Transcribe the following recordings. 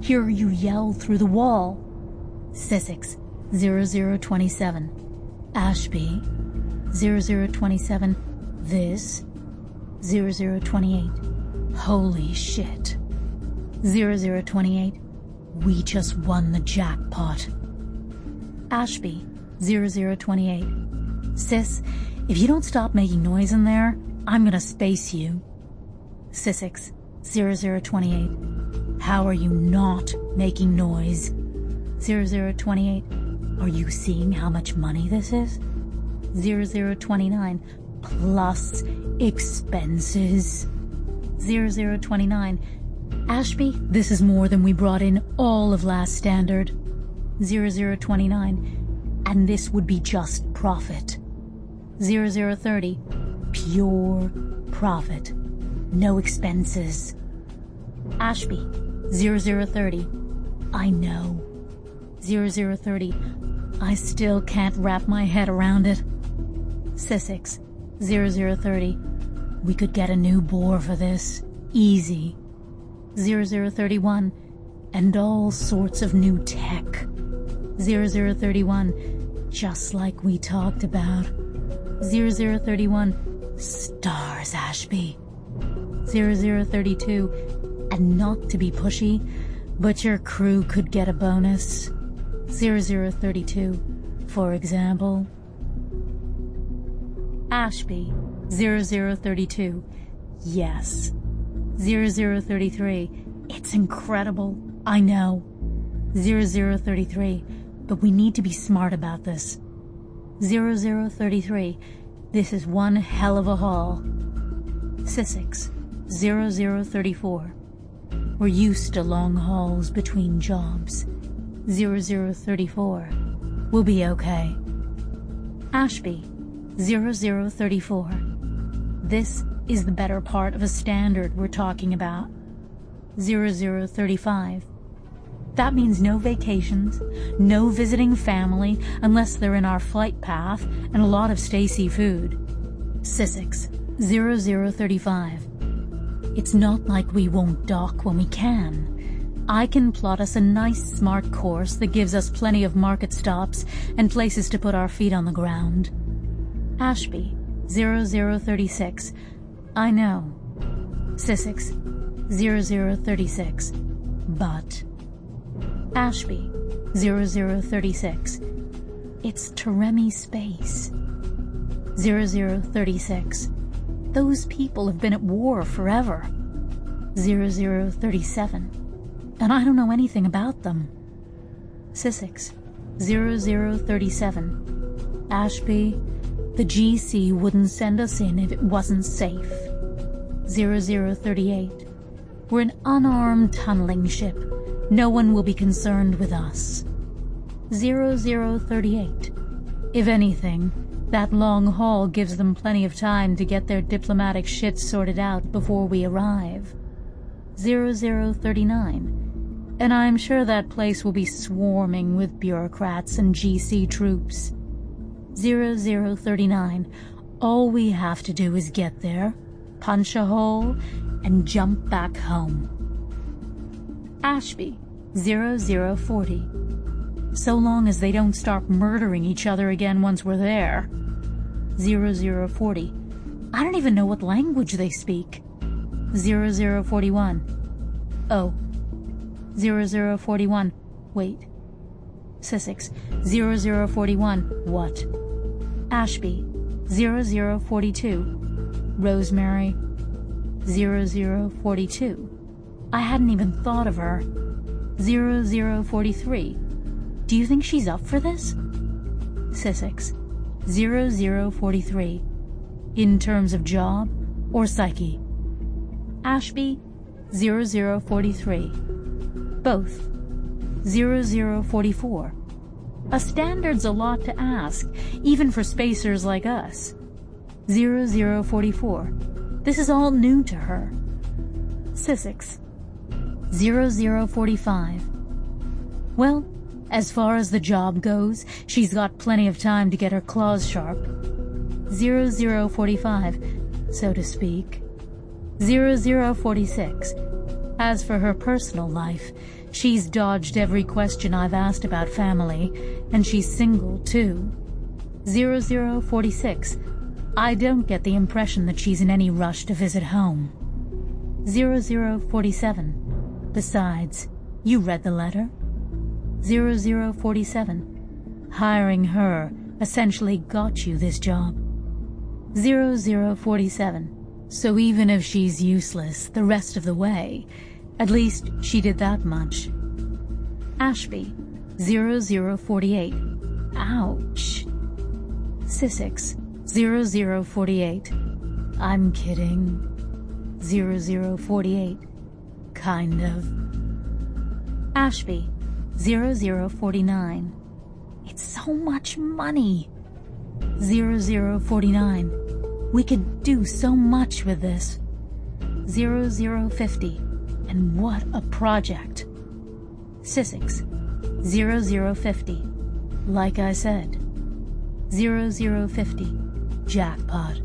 hear you yell through the wall. Sissix, 0027. Ashby, 0027. This, 0028. Holy shit. 0028. We just won the jackpot. Ashby, 0028. Sis, if you don't stop making noise in there, I'm gonna space you. Sissix, 0028. How are you not making noise? 0028. Are you seeing how much money this is? 0029. Plus expenses. 0029. Ashby, this is more than we brought in all of last standard. 0029. And this would be just profit. 0030. Pure profit. No expenses. Ashby, 0030. I know. 0030. I still can't wrap my head around it. Sissix, 0030. We could get a new bore for this. Easy. 0031. And all sorts of new tech. 0031. Just like we talked about. 0031. Stars, Ashby. 0032. And not to be pushy, but your crew could get a bonus. 0032, for example. Ashby, 0032. Yes. 0033. It's incredible. I know. 0033. But we need to be smart about this. 0033. This is one hell of a haul. Sissix, 0034. We're used to long hauls between jobs. 0034. We'll be okay. Ashby, 0034. This is the better part of a standard we're talking about. 0035. That means no vacations, no visiting family unless they're in our flight path, and a lot of Stacy food. Sissix, 0035. It's not like we won't dock when we can. I can plot us a nice smart course that gives us plenty of market stops and places to put our feet on the ground. Ashby, 0036. I know. Sissix, 0036. But. Ashby, 0036. It's Teremi space. 0036. Those people have been at war forever. 0037. And I don't know anything about them. Sissix, 0037. Ashby, the GC wouldn't send us in if it wasn't safe. 0038. We're an unarmed tunneling ship. No one will be concerned with us. 0038. If anything, that long haul gives them plenty of time to get their diplomatic shit sorted out before we arrive. 0039. And I'm sure that place will be swarming with bureaucrats and GC troops. 0039. All we have to do is get there, punch a hole, and jump back home. Ashby, 0040. So long as they don't start murdering each other again once we're there. 0040. I don't even know what language they speak. 0041. Oh. 0041. Wait. Sissix, 0041. What? Ashby, 0042. Rosemary, 0042. I hadn't even thought of her. 0043. Do you think she's up for this? Sissix, 0043. In terms of job or psyche? Ashby, 0043. Both. 0044. A standard's a lot to ask, even for spacers like us. 0044. This is all new to her. Sissix, 0045. Well, as far as the job goes, she's got plenty of time to get her claws sharp. 0045, so to speak. 0046. As for her personal life, She's dodged every question I've asked about family, and she's single, too. 0046. I don't get the impression that she's in any rush to visit home. 0047. Besides, you read the letter? 0047. Hiring her essentially got you this job. 0047. So even if she's useless the rest of the way, at least she did that much. Ashby, 0048. Ouch. Sissix, 0048. I'm kidding. 0048. Kind of. Ashby, 0049. It's so much money. 0049. We could do so much with this. 0050. And what a project. Sissix, 0050. Like I said. 0050. Jackpot.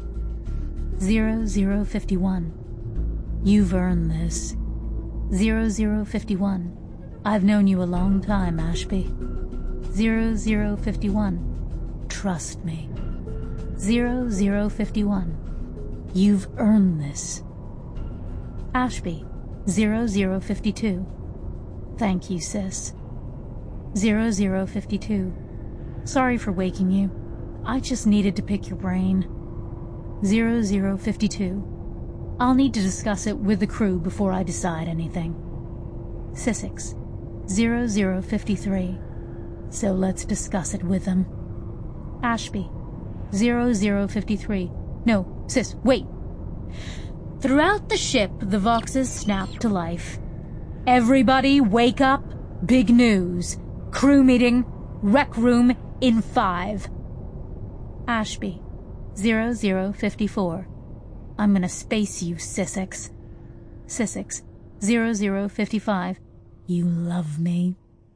0051. You've earned this. 0051. I've known you a long time, Ashby. 0051. Trust me. 0051. You've earned this. Ashby, 0052. Thank you, sis. 0052. Sorry for waking you. I just needed to pick your brain. 0052. I'll need to discuss it with the crew before I decide anything. Sissix, 0053. So let's discuss it with them. Ashby, 0053. No, sis, wait. Throughout the ship, the Voxes snap to life. Everybody wake up. Big news. Crew meeting. Rec room in 5. Ashby, 0054. I'm gonna space you, Sissix. Sissix, 0055. You love me.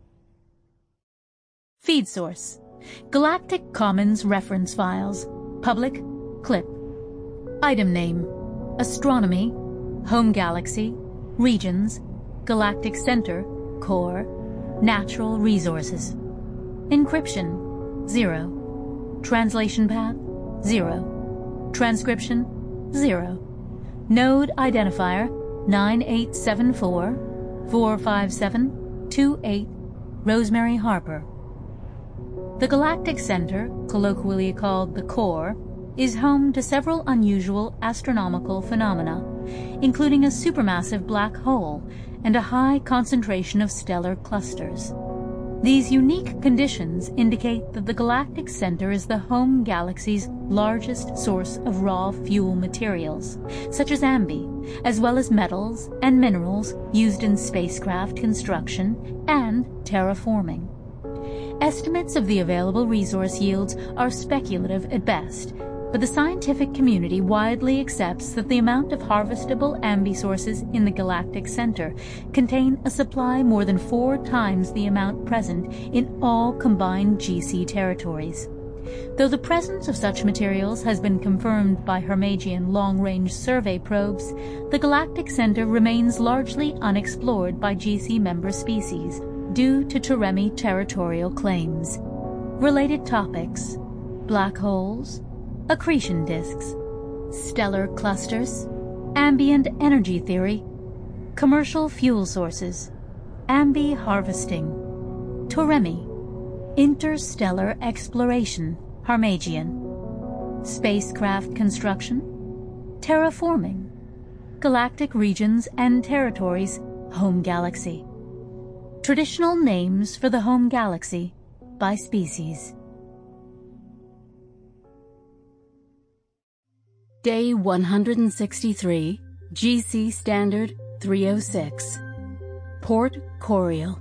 Feed source. Galactic Commons reference files. Public. Clip. Item name. Astronomy. Home Galaxy. Regions. Galactic Center. Core. Natural Resources. Encryption. 0. Translation path. 0. Transcription. 0. Node identifier 9874-457-28 Rosemary Harper. The Galactic Center, colloquially called the Core, is home to several unusual astronomical phenomena, including a supermassive black hole and a high concentration of stellar clusters. These unique conditions indicate that the Galactic Center is the home galaxy's largest source of raw fuel materials, such as ambi, as well as metals and minerals used in spacecraft construction and terraforming. Estimates of the available resource yields are speculative at best, but the scientific community widely accepts that the amount of harvestable ambi sources in the Galactic Center contain a supply more than 4 times the amount present in all combined GC territories. Though the presence of such materials has been confirmed by Hermagian long-range survey probes, the Galactic Center remains largely unexplored by GC member species due to Teremi territorial claims. Related topics: black holes, accretion disks, stellar clusters, ambient energy theory, commercial fuel sources, ambi harvesting, Teremi, interstellar exploration, Hermagian, spacecraft construction, terraforming, galactic regions and territories, home galaxy. Traditional names for the home galaxy by species. Day 163, GC Standard 306. Port Coriol.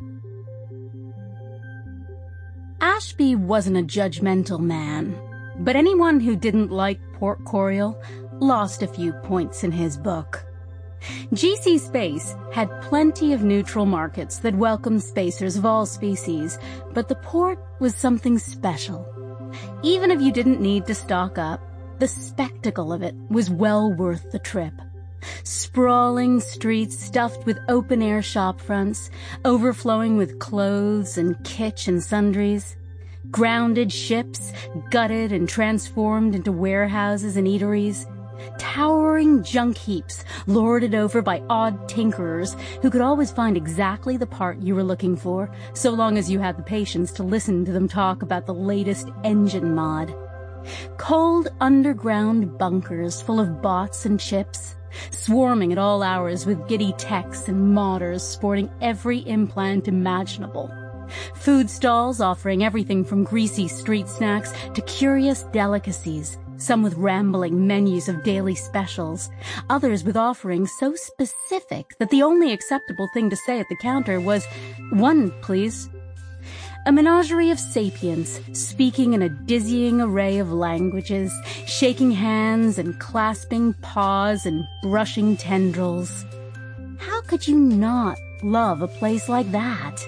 Ashby wasn't a judgmental man, but anyone who didn't like Port Coriol lost a few points in his book. GC Space had plenty of neutral markets that welcomed spacers of all species, but the port was something special. Even if you didn't need to stock up, the spectacle of it was well worth the trip. Sprawling streets stuffed with open-air shop fronts, overflowing with clothes and kitsch and sundries. Grounded ships, gutted and transformed into warehouses and eateries. Towering junk heaps lorded over by odd tinkerers who could always find exactly the part you were looking for, so long as you had the patience to listen to them talk about the latest engine mod. Cold underground bunkers full of bots and chips, swarming at all hours with giddy techs and modders sporting every implant imaginable. Food stalls offering everything from greasy street snacks to curious delicacies, some with rambling menus of daily specials, others with offerings so specific that the only acceptable thing to say at the counter was, "One, please." A menagerie of sapients, speaking in a dizzying array of languages, shaking hands and clasping paws and brushing tendrils. How could you not love a place like that?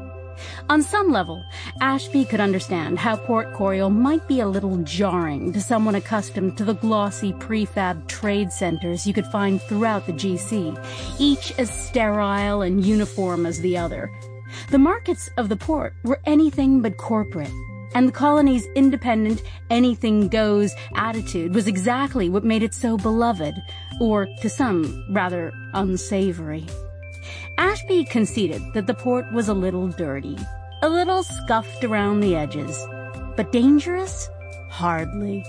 On some level, Ashby could understand how Port Coriol might be a little jarring to someone accustomed to the glossy prefab trade centers you could find throughout the GC, each as sterile and uniform as the other. The markets of the port were anything but corporate, and the colony's independent, anything-goes attitude was exactly what made it so beloved, or, to some, rather unsavory. Ashby conceded that the port was a little dirty, a little scuffed around the edges. But dangerous? Hardly.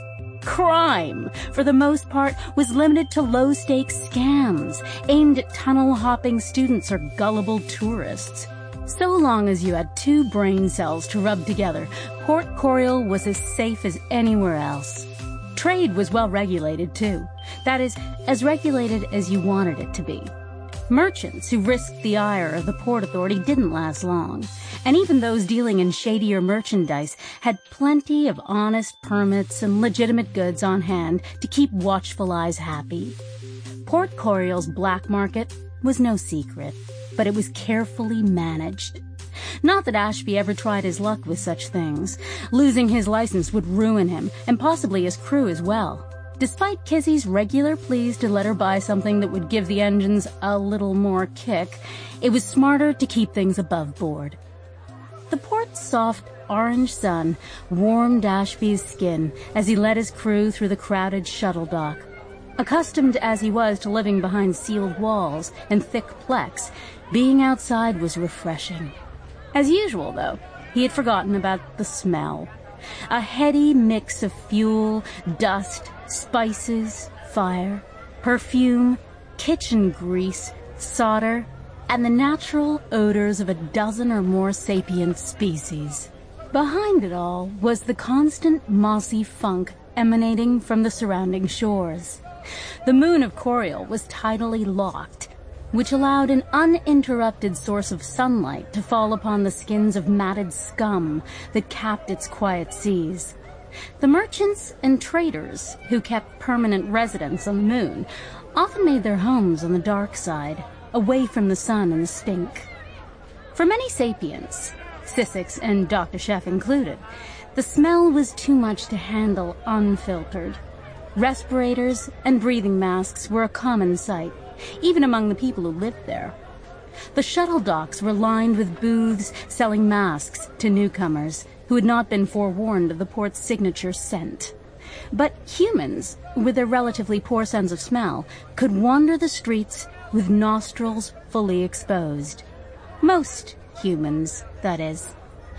Crime, for the most part, was limited to low-stakes scams aimed at tunnel-hopping students or gullible tourists. So long as you had two brain cells to rub together, Port Coriol was as safe as anywhere else. Trade was well regulated, too. That is, as regulated as you wanted it to be. Merchants who risked the ire of the Port Authority didn't last long, and even those dealing in shadier merchandise had plenty of honest permits and legitimate goods on hand to keep watchful eyes happy. Port Coriol's black market was no secret, but it was carefully managed. Not that Ashby ever tried his luck with such things. Losing his license would ruin him, and possibly his crew as well. Despite Kizzy's regular pleas to let her buy something that would give the engines a little more kick, it was smarter to keep things above board. The port's soft orange sun warmed Ashby's skin as he led his crew through the crowded shuttle dock. Accustomed as he was to living behind sealed walls and thick plex, being outside was refreshing. As usual, though, he had forgotten about the smell. A heady mix of fuel, dust, spices, fire, perfume, kitchen grease, solder, and the natural odors of a dozen or more sapient species. Behind it all was the constant mossy funk emanating from the surrounding shores. The moon of Coriol was tidally locked, which allowed an uninterrupted source of sunlight to fall upon the skins of matted scum that capped its quiet seas. The merchants and traders who kept permanent residence on the moon often made their homes on the dark side, away from the sun and the stink. For many sapients, Sissix and Dr. Chef included, the smell was too much to handle unfiltered. Respirators and breathing masks were a common sight, even among the people who lived there. The shuttle docks were lined with booths selling masks to newcomers who had not been forewarned of the port's signature scent. But humans, with their relatively poor sense of smell, could wander the streets with nostrils fully exposed. Most humans, that is.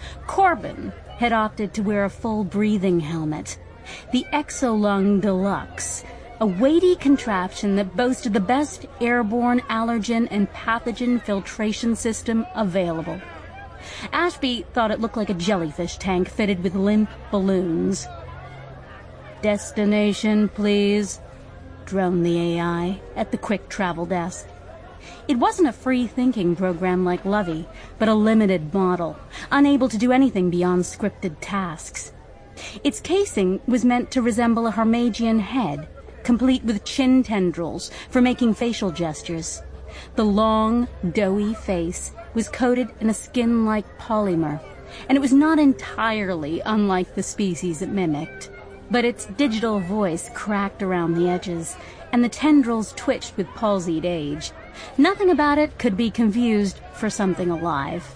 Corbin had opted to wear a full breathing helmet, the Exolung Deluxe, a weighty contraption that boasted the best airborne allergen and pathogen filtration system available. Ashby thought it looked like a jellyfish tank fitted with limp balloons. "Destination, please," droned the AI at the quick travel desk. It wasn't a free-thinking program like Lovey, but a limited model, unable to do anything beyond scripted tasks. Its casing was meant to resemble a Harmagian head, complete with chin tendrils for making facial gestures. The long, doughy face was coated in a skin-like polymer, and it was not entirely unlike the species it mimicked. but its digital voice cracked around the edges, and the tendrils twitched with palsied age. Nothing about it could be confused for something alive.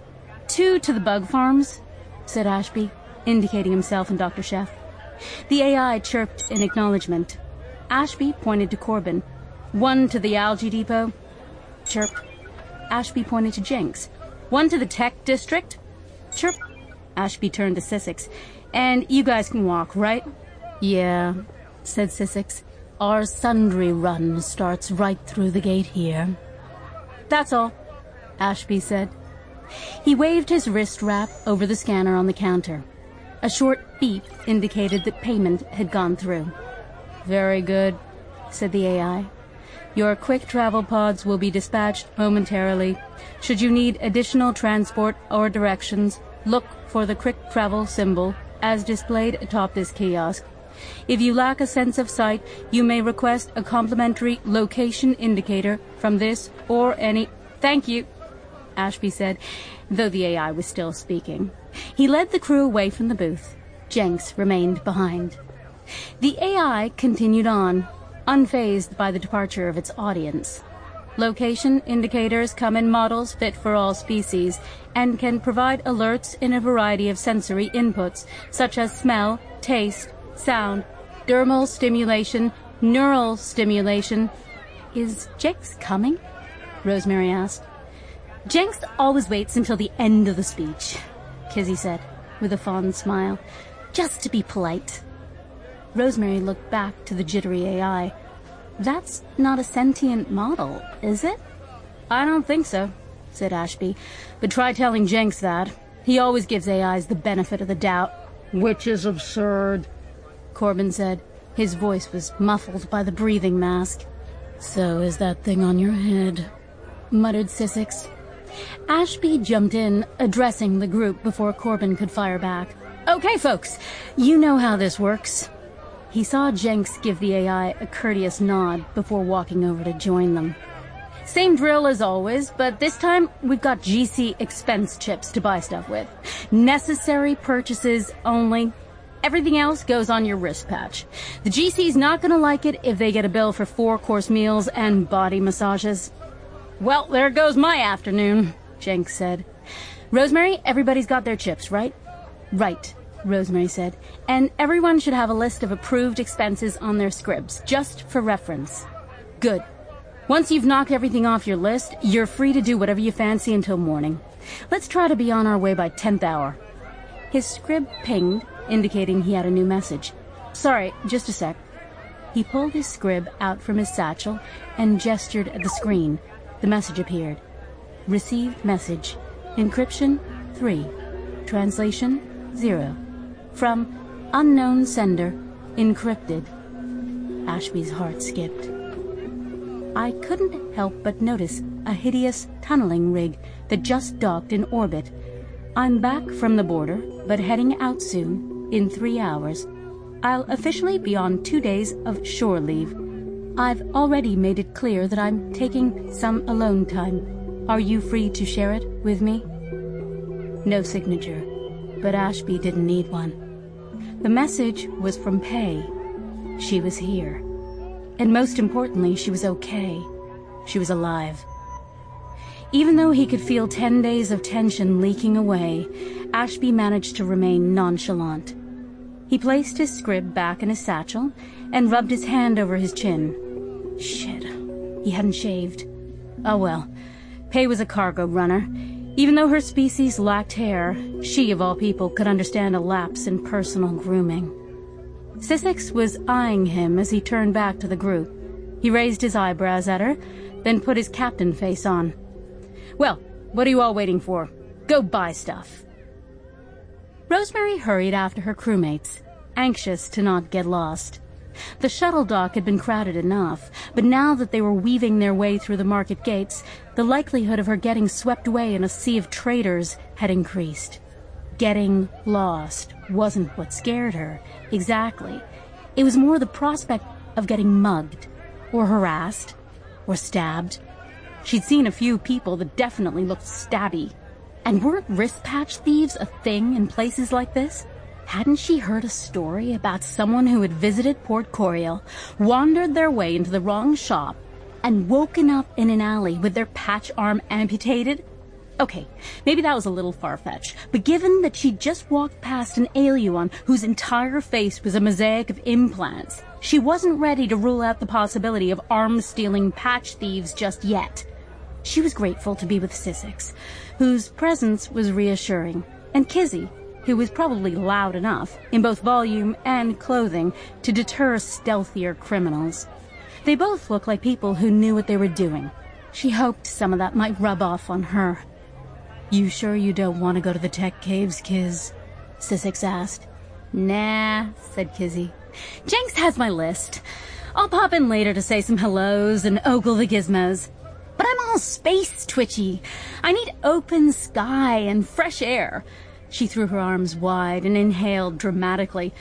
"2 to the bug farms," said Ashby, indicating himself and Dr. Chef. The AI chirped in acknowledgement. Ashby pointed to Corbin. "1 to the algae depot." Chirp. Ashby pointed to Jenks. "1 to the tech district." Chirp. Ashby turned to Sissix. "And you guys can walk, right?" "Yeah," said Sissix. "Our sundry run starts right through the gate here." "That's all," Ashby said. He waved his wrist wrap over the scanner on the counter. A short beep indicated that payment had gone through. "Very good," said the AI. "Your quick travel pods will be dispatched momentarily. Should you need additional transport or directions, look for the quick travel symbol as displayed atop this kiosk. If you lack a sense of sight, you may request a complimentary location indicator from this or any—" "Thank you," Ashby said, though the AI was still speaking. He led the crew away from the booth. Jenks remained behind. The AI continued on, unfazed by the departure of its audience. Location indicators come in models fit for all species and can provide alerts in a variety of sensory inputs, such as smell, taste, sound, dermal stimulation, neural stimulation. "Is Jenks coming?" Rosemary asked. "Jenks always waits until the end of the speech," Kizzy said, with a fond smile, "just to be polite." Rosemary looked back to the jittery AI. "That's not a sentient model, is it?" "I don't think so," said Ashby. "But try telling Jenks that. He always gives AIs the benefit of the doubt." "Which is absurd," Corbin said. His voice was muffled by the breathing mask. "So is that thing on your head," muttered Sissix. Ashby jumped in, addressing the group before Corbin could fire back. "Okay, folks, you know how this works." He saw Jenks give the AI a courteous nod before walking over to join them. "Same drill as always, but this time we've got GC expense chips to buy stuff with. Necessary purchases only. Everything else goes on your wrist patch. The GC's not gonna like it if they get a bill for 4-course meals and body massages." "Well, there goes my afternoon," Jenks said. "Rosemary, everybody's got their chips, right?" "Right," Rosemary said. "And everyone should have a list of approved expenses on their scribs, just for reference." "Good. Once you've knocked everything off your list, you're free to do whatever you fancy until morning. Let's try to be on our way by 10th hour. His scrib pinged, indicating he had a new message. "Sorry, just a sec." He pulled his scrib out from his satchel and gestured at the screen. The message appeared. Received message. Encryption 3. Translation 0. From unknown sender. Encrypted. Ashby's heart skipped. I couldn't help but notice a hideous tunneling rig that just docked in orbit. I'm back from the border, but heading out soon, in 3 hours. I'll officially be on 2 days of shore leave. I've already made it clear that I'm taking some alone time. Are you free to share it with me? No signature, but Ashby didn't need one. The message was from Pei. She was here. And most importantly, she was okay. She was alive. Even though he could feel 10 days of tension leaking away, Ashby managed to remain nonchalant. He placed his scrib back in his satchel and rubbed his hand over his chin. Shit, he hadn't shaved. Oh well, Pei was a cargo runner. Even though her species lacked hair, she, of all people, could understand a lapse in personal grooming. Sissix was eyeing him as he turned back to the group. He raised his eyebrows at her, then put his captain face on. Well, what are you all waiting for? Go buy stuff. Rosemary hurried after her crewmates, anxious to not get lost. The shuttle dock had been crowded enough, but now that they were weaving their way through the market gates, the likelihood of her getting swept away in a sea of traders had increased. Getting lost wasn't what scared her, exactly. It was more the prospect of getting mugged, or harassed, or stabbed. She'd seen a few people that definitely looked stabby. And weren't wrist patch thieves a thing in places like this? Hadn't she heard a story about someone who had visited Port Coriol, wandered their way into the wrong shop, and woken up in an alley with their patch arm amputated? Okay, maybe that was a little far-fetched, but given that she'd just walked past an Aeluan whose entire face was a mosaic of implants, she wasn't ready to rule out the possibility of arm-stealing patch thieves just yet. She was grateful to be with Sissix, whose presence was reassuring, and Kizzy, who was probably loud enough, in both volume and clothing, to deter stealthier criminals. They both looked like people who knew what they were doing. She hoped some of that might rub off on her. "You sure you don't want to go to the tech caves, Kiz?" Sissix asked. "Nah," said Kizzy. "Jenks has my list. I'll pop in later to say some hellos and ogle the gizmos. But I'm all space twitchy. I need open sky and fresh air." She threw her arms wide and inhaled dramatically.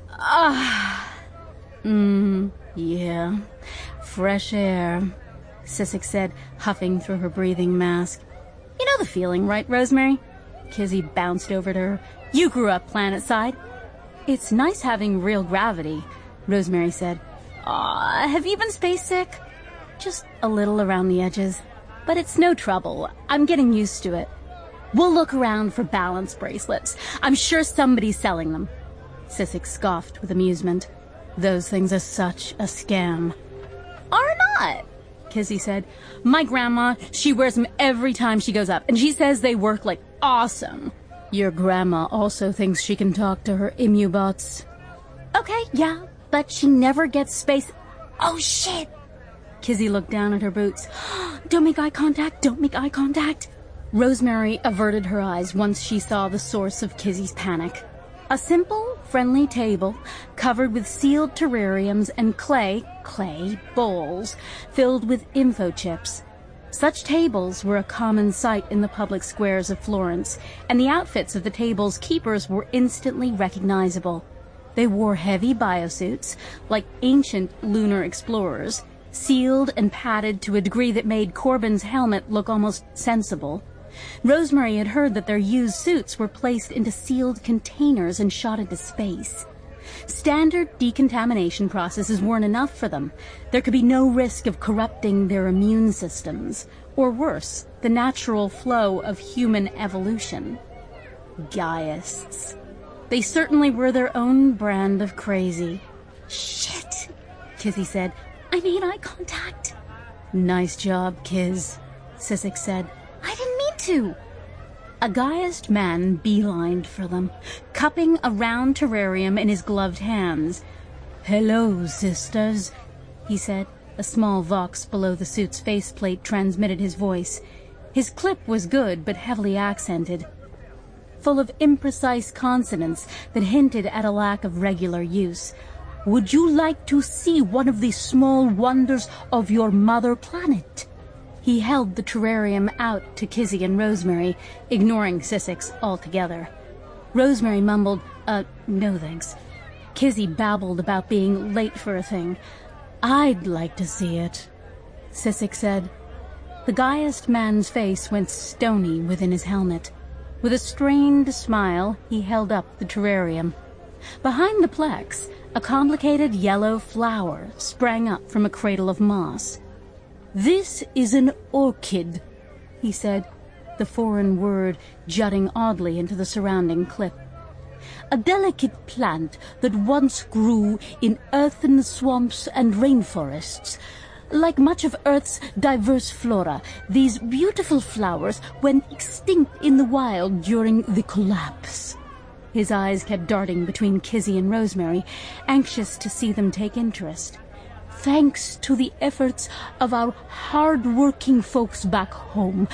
Yeah, fresh air," Sissix said, huffing through her breathing mask. "You know the feeling, right, Rosemary?" Kizzy bounced over to her. "You grew up planetside." "It's nice having real gravity," Rosemary said. Have you been space sick?" "Just a little around the edges. But it's no trouble. I'm getting used to it. We'll look around for balance bracelets. I'm sure somebody's selling them." Sissix scoffed with amusement. "Those things are such a scam." "Are not," Kizzy said. "My grandma, she wears them every time she goes up, and she says they work like awesome." "Your grandma also thinks she can talk to her immubots." "Okay, yeah, but she never gets space—" "Oh, shit!" Kizzy looked down at her boots. "Don't make eye contact, don't make eye contact." Rosemary averted her eyes once she saw the source of Kizzy's panic. A simple, friendly table covered with sealed terrariums and clay bowls filled with info chips. Such tables were a common sight in the public squares of Florence, and the outfits of the table's keepers were instantly recognizable. They wore heavy biosuits, like ancient lunar explorers, sealed and padded to a degree that made Corbin's helmet look almost sensible. Rosemary had heard that their used suits were placed into sealed containers and shot into space. Standard decontamination processes weren't enough for them. There could be no risk of corrupting their immune systems, or worse, the natural flow of human evolution. Gaiasts. They certainly were their own brand of crazy. "Shit," Kizzy said. "I made eye contact." "Nice job, Kiz," Sissix said. "I didn't mean to." A Gaiast man beelined for them, cupping a round terrarium in his gloved hands. "Hello, sisters," he said. A small vox below the suit's faceplate transmitted his voice. His clip was good, but heavily accented, full of imprecise consonants that hinted at a lack of regular use. "Would you like to see one of the small wonders of your mother planet?" He held the terrarium out to Kizzy and Rosemary, ignoring Sissix altogether. Rosemary mumbled, no thanks. Kizzy babbled about being late for a thing. "I'd like to see it," Sissix said. The Gaiast man's face went stony within his helmet. With a strained smile, he held up the terrarium. Behind the plex, a complicated yellow flower sprang up from a cradle of moss. "This is an orchid," he said, the foreign word jutting oddly into the surrounding clip. "A delicate plant that once grew in earthen swamps and rainforests. Like much of Earth's diverse flora, these beautiful flowers went extinct in the wild during the collapse." His eyes kept darting between Kizzy and Rosemary, anxious to see them take interest. "Thanks to the efforts of our hard-working folks back home,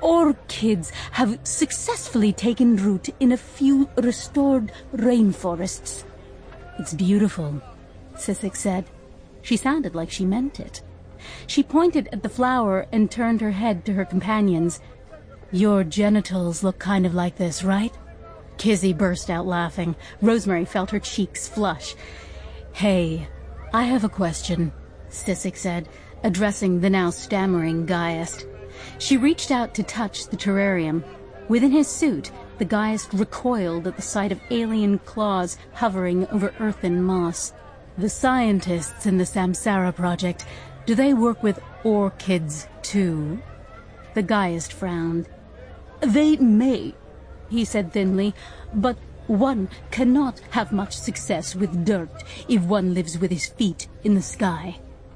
orchids have successfully taken root in a few restored rainforests." "It's beautiful," Sissix said. She sounded like she meant it. She pointed at the flower and turned her head to her companions. "Your genitals look kind of like this, right?" Kizzy burst out laughing. Rosemary felt her cheeks flush. "Hey, I have a question," Sissix said, addressing the now stammering Gaiast. She reached out to touch the terrarium. Within his suit, The Geist recoiled at the sight of alien claws hovering over earthen moss. The scientists in the Samsara project, do they work with orchids too? The Geist frowned. They may, he said thinly, but one cannot have much success with dirt if one lives with his feet in the sky.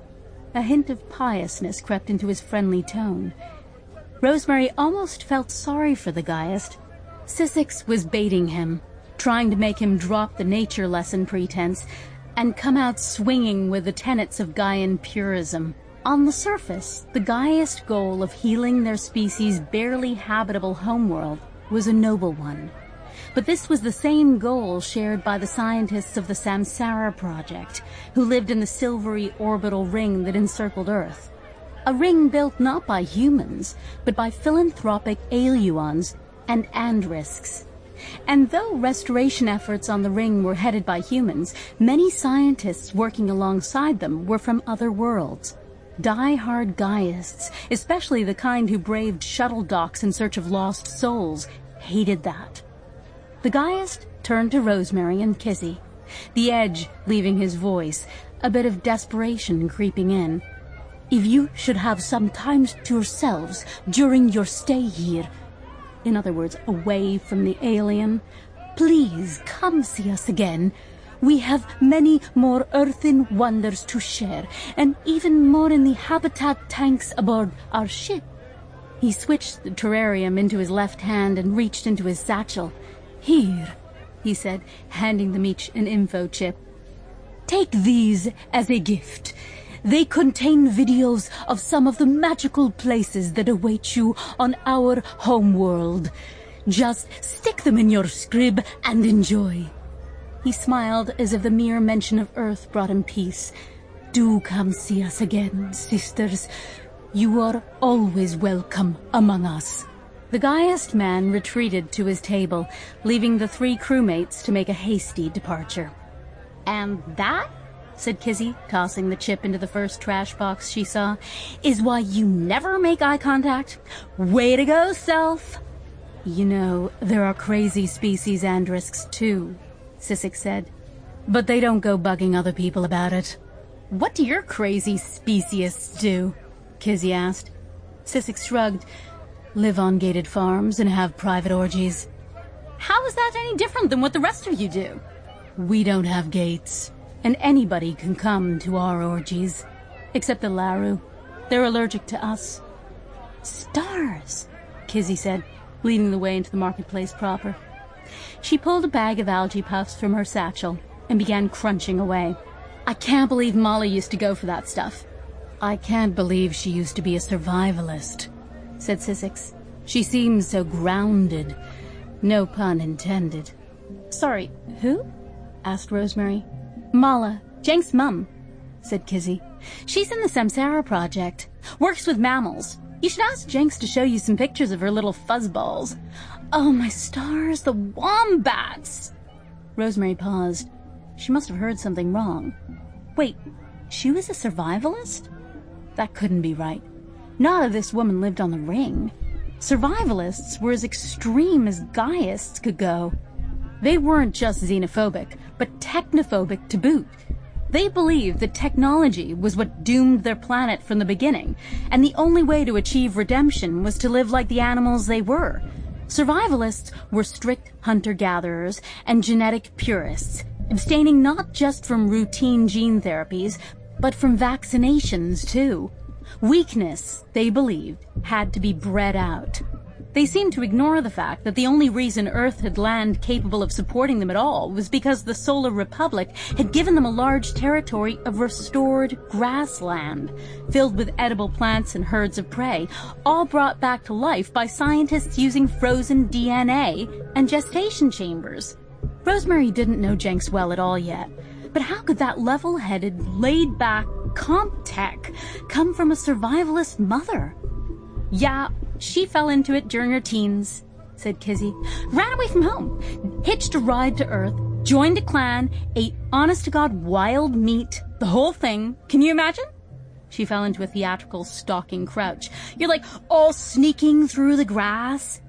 A hint of piousness crept into his friendly tone. Rosemary almost felt sorry for the Geist. Sissix was baiting him, trying to make him drop the nature lesson pretense and come out swinging with the tenets of Gaian purism. On the surface, the Geist goal of healing their species' barely habitable homeworld was a noble one. But this was the same goal shared by the scientists of the Samsara project, who lived in the silvery orbital ring that encircled Earth. A ring built not by humans, but by philanthropic Aeluons and Andrisks. And though restoration efforts on the ring were headed by humans, many scientists working alongside them were from other worlds. Die-hard Gaists, especially the kind who braved shuttle docks in search of lost souls, hated that. The Geist turned to Rosemary and Kizzy, the edge leaving his voice, a bit of desperation creeping in. If you should have some time to yourselves during your stay here, in other words, away from the alien, please come see us again. We have many more earthen wonders to share, and even more in the habitat tanks aboard our ship. He switched the terrarium into his left hand and reached into his satchel. Here, he said, handing them each an info chip. Take these as a gift. They contain videos of some of the magical places that await you on our homeworld. Just stick them in your scrib and enjoy. He smiled as if the mere mention of Earth brought him peace. Do come see us again, sisters. You are always welcome among us. The Geist man retreated to his table, leaving the 3 crewmates to make a hasty departure. And that, said Kizzy, tossing the chip into the first trash box she saw, is why you never make eye contact? Way to go, self! You know, there are crazy species Andrisks too, Sissix said. But they don't go bugging other people about it. What do your crazy speciesists do? Kizzy asked. Sissix shrugged. Live on gated farms and have private orgies. How is that any different than what the rest of you do? We don't have gates, and anybody can come to our orgies. Except the Laru. They're allergic to us. Stars, Kizzy said, leading the way into the marketplace proper. She pulled a bag of algae puffs from her satchel and began crunching away. I can't believe Molly used to go for that stuff. I can't believe she used to be a survivalist, said Sissix. She seems so grounded. No pun intended. Sorry, who? Asked Rosemary. Mala, Jenks' mum, said Kizzy. She's in the Samsara project. Works with mammals. You should ask Jenks to show you some pictures of her little fuzzballs. Oh, my stars, the wombats! Rosemary paused. She must have heard something wrong. Wait, she was a survivalist? That couldn't be right. Not if this woman lived on the ring. Survivalists were as extreme as Gaists could go. They weren't just xenophobic, but technophobic to boot. They believed that technology was what doomed their planet from the beginning, and the only way to achieve redemption was to live like the animals they were. Survivalists were strict hunter-gatherers and genetic purists, abstaining not just from routine gene therapies, but from vaccinations too. Weakness, they believed, had to be bred out. They seemed to ignore the fact that the only reason Earth had land capable of supporting them at all was because the Solar Republic had given them a large territory of restored grassland, filled with edible plants and herds of prey, all brought back to life by scientists using frozen DNA and gestation chambers. Rosemary didn't know Jenks well at all yet, but how could that level-headed, laid-back comp tech come from a survivalist mother? Yeah, she fell into it during her teens, said Kizzy. Ran away from home, hitched a ride to Earth, joined a clan, ate honest-to-God wild meat, the whole thing. Can you imagine? She fell into a theatrical stalking crouch. You're like all sneaking through the grass,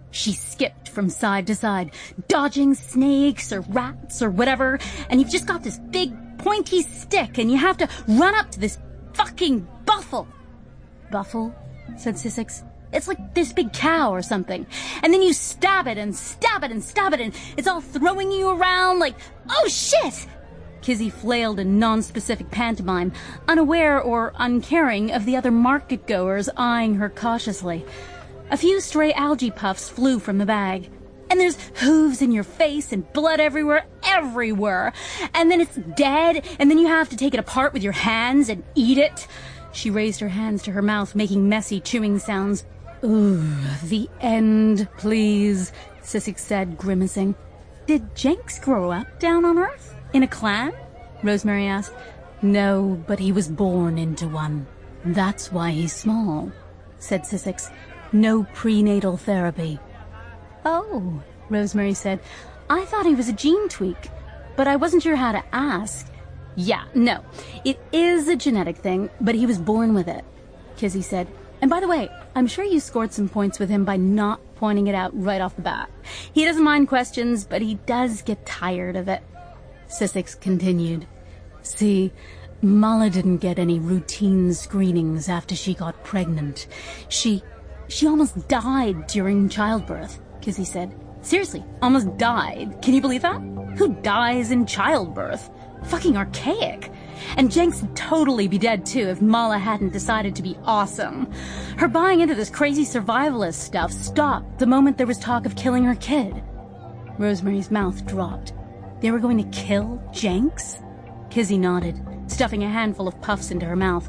She skipped from side to side, dodging snakes or rats or whatever, and you've just got this big pointy stick and you have to run up to this fucking buffle. Buffle? Said Sissix. It's like this big cow or something. And then you stab it and stab it and stab it and it's all throwing you around like, oh shit! Kizzy flailed in non-specific pantomime, unaware or uncaring of the other market-goers eyeing her cautiously. A few stray algae puffs flew from the bag. And there's hooves in your face and blood everywhere. And then it's dead, and then you have to take it apart with your hands and eat it. She raised her hands to her mouth, making messy chewing sounds. Ooh, the end, please, Sissix said, grimacing. Did Jenks grow up down on Earth? In a clan? Rosemary asked. No, but he was born into one. That's why he's small, said Sissix. No prenatal therapy. Oh, Rosemary said. I thought he was a gene tweak, but I wasn't sure how to ask. Yeah, no, it is a genetic thing, but he was born with it, Kizzy said. And by the way, I'm sure you scored some points with him by not pointing it out right off the bat. He doesn't mind questions, but he does get tired of it. Sissix continued. See, Mala didn't get any routine screenings after she got pregnant. She almost died during childbirth, Kizzy said. Seriously, almost died. Can you believe that? Who dies in childbirth? Fucking archaic. And Jenks would totally be dead too if Mala hadn't decided to be awesome. Her buying into this crazy survivalist stuff stopped the moment there was talk of killing her kid. Rosemary's mouth dropped. They were going to kill Jenks? Kizzy nodded, stuffing a handful of puffs into her mouth.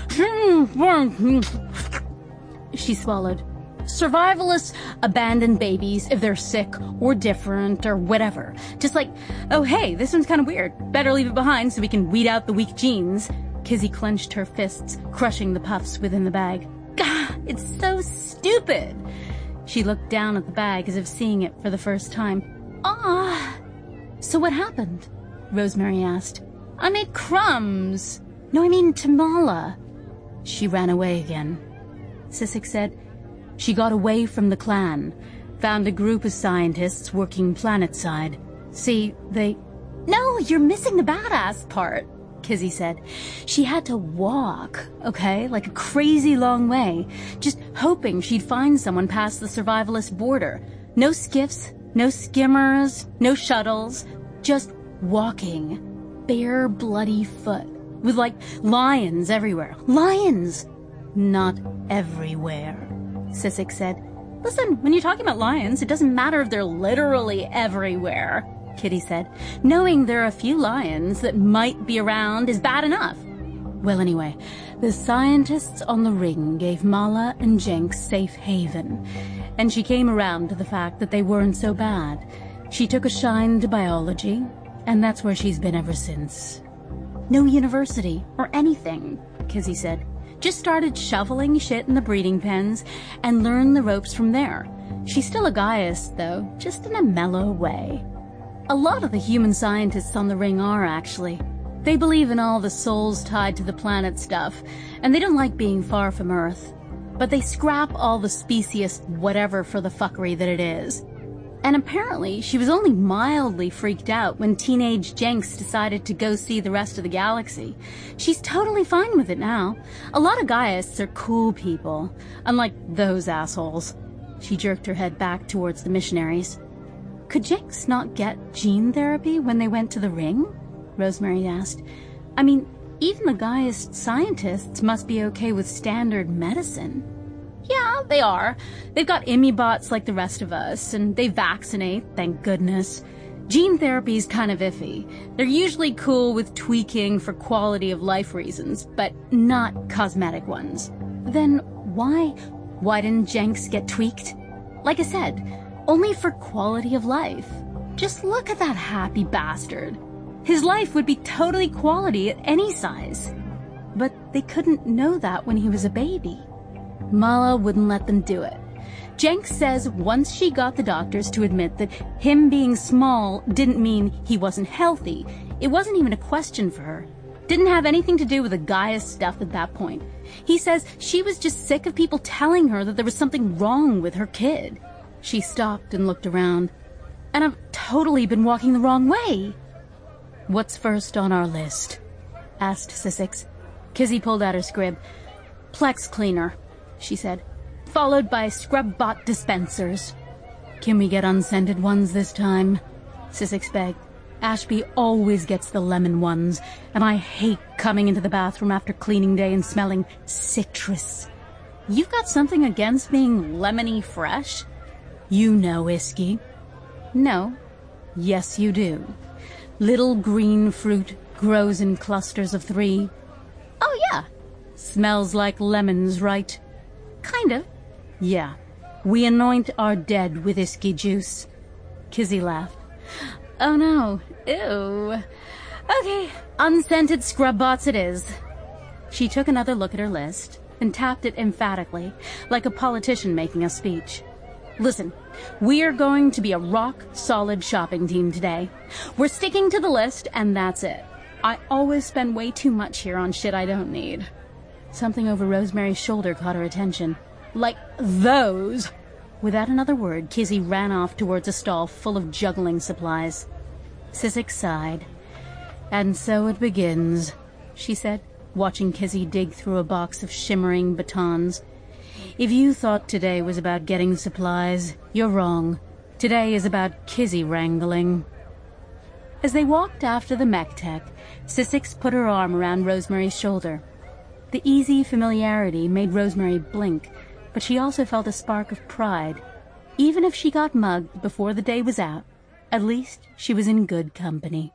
She swallowed. Survivalists abandon babies if they're sick or different or whatever. Just like, oh hey, this one's kind of weird. Better leave it behind so we can weed out the weak genes. Kizzy clenched her fists, crushing the puffs within the bag. Gah, it's so stupid. She looked down at the bag as if seeing it for the first time. Ah. So what happened? Rosemary asked. I made crumbs. No, I mean to Mala. She ran away again. Sissix said. She got away from the clan, found a group of scientists working planetside. See, they... No, you're missing the badass part, Kizzy said. She had to walk, okay, like a crazy long way, just hoping she'd find someone past the survivalist border. No skiffs, no skimmers, no shuttles, just walking. Bare, bloody foot, with like lions everywhere. Lions! Not everywhere. Sissix said. Listen, when you're talking about lions, it doesn't matter if they're literally everywhere, Kitty said. Knowing there are a few lions that might be around is bad enough. Well, anyway, the scientists on the ring gave Mala and Jenks safe haven, and she came around to the fact that they weren't so bad. She took a shine to biology, and that's where she's been ever since. No university or anything, Kizzy said. Just started shoveling shit in the breeding pens and learned the ropes from there. She's still a Gaius, though, just in a mellow way. A lot of the human scientists on the ring are, actually. They believe in all the souls tied to the planet stuff, and they don't like being far from Earth. But they scrap all the speciest whatever for the fuckery that it is. And apparently, she was only mildly freaked out when teenage Jenks decided to go see the rest of the galaxy. She's totally fine with it now. A lot of Gaiasts are cool people, unlike those assholes. She jerked her head back towards the missionaries. Could Jenks not get gene therapy when they went to the ring? Rosemary asked. I mean, even the Gaiast scientists must be okay with standard medicine. Yeah, they are. They've got immubots like the rest of us, and they vaccinate, thank goodness. Gene therapy's kind of iffy. They're usually cool with tweaking for quality of life reasons, but not cosmetic ones. Then why didn't Jenks get tweaked? Like I said, only for quality of life. Just look at that happy bastard. His life would be totally quality at any size. But they couldn't know that when he was a baby. Mala wouldn't let them do it. Jenks says once she got the doctors to admit that him being small didn't mean he wasn't healthy, it wasn't even a question for her. Didn't have anything to do with the Gaius stuff at that point. He says she was just sick of people telling her that there was something wrong with her kid. She stopped and looked around. And I've totally been walking the wrong way. What's first on our list? Asked Sissix. Kizzy pulled out her scrib. Plex cleaner, she said, followed by scrub bot dispensers. Can we get unscented ones this time? Sissix begged. Ashby always gets the lemon ones, and I hate coming into the bathroom after cleaning day and smelling citrus. You've got something against being lemony fresh? You know, Isky. No. Yes, you do. Little green fruit grows in clusters of 3. Oh, yeah. Smells like lemons, right? Kind of. Yeah. We anoint our dead with Isky juice. Kizzy laughed. Oh, no. Ew. Okay, unscented scrub bots it is. She took another look at her list and tapped it emphatically, like a politician making a speech. Listen, we're going to be a rock-solid shopping team today. We're sticking to the list, and that's it. I always spend way too much here on shit I don't need. Something over Rosemary's shoulder caught her attention. Like those. Without another word, Kizzy ran off towards a stall full of juggling supplies. Sissix sighed. And so it begins, she said, watching Kizzy dig through a box of shimmering batons. If you thought today was about getting supplies, you're wrong. Today is about Kizzy wrangling. As they walked after the mech tech, Sissix put her arm around Rosemary's shoulder. The easy familiarity made Rosemary blink, but she also felt a spark of pride. Even if she got mugged before the day was out, at least she was in good company.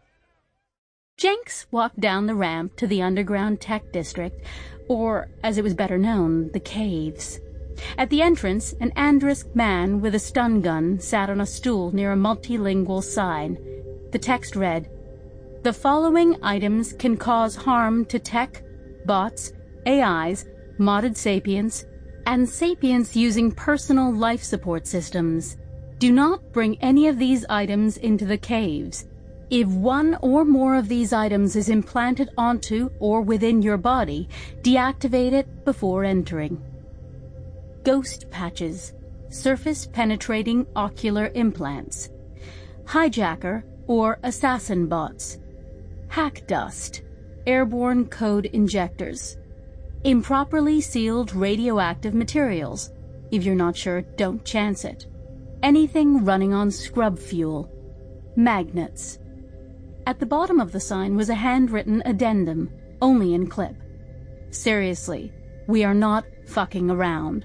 Jenks walked down the ramp to the underground tech district, or, as it was better known, the caves. At the entrance, an Andrisk man with a stun gun sat on a stool near a multilingual sign. The text read, "The following items can cause harm to tech, bots, AIs, modded sapients, and sapients using personal life support systems. Do not bring any of these items into the caves. If one or more of these items is implanted onto or within your body, deactivate it before entering." Ghost patches, surface-penetrating ocular implants. Hijacker or assassin bots. Hack dust, airborne code injectors. Improperly sealed radioactive materials. If you're not sure, don't chance it. Anything running on scrub fuel. Magnets. At the bottom of the sign was a handwritten addendum, only in clip. Seriously, we are not fucking around.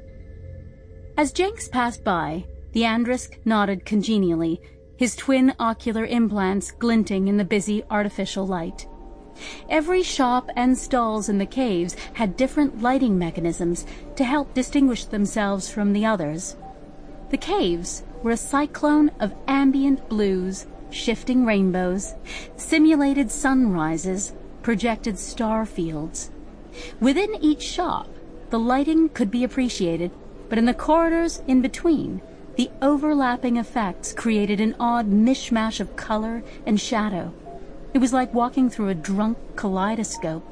As Jenks passed by, the Andrisk nodded congenially, his twin ocular implants glinting in the busy artificial light. Every shop and stalls in the caves had different lighting mechanisms to help distinguish themselves from the others. The caves were a cyclone of ambient blues, shifting rainbows, simulated sunrises, projected star fields. Within each shop, the lighting could be appreciated, but in the corridors in between, the overlapping effects created an odd mishmash of color and shadow. It was like walking through a drunk kaleidoscope.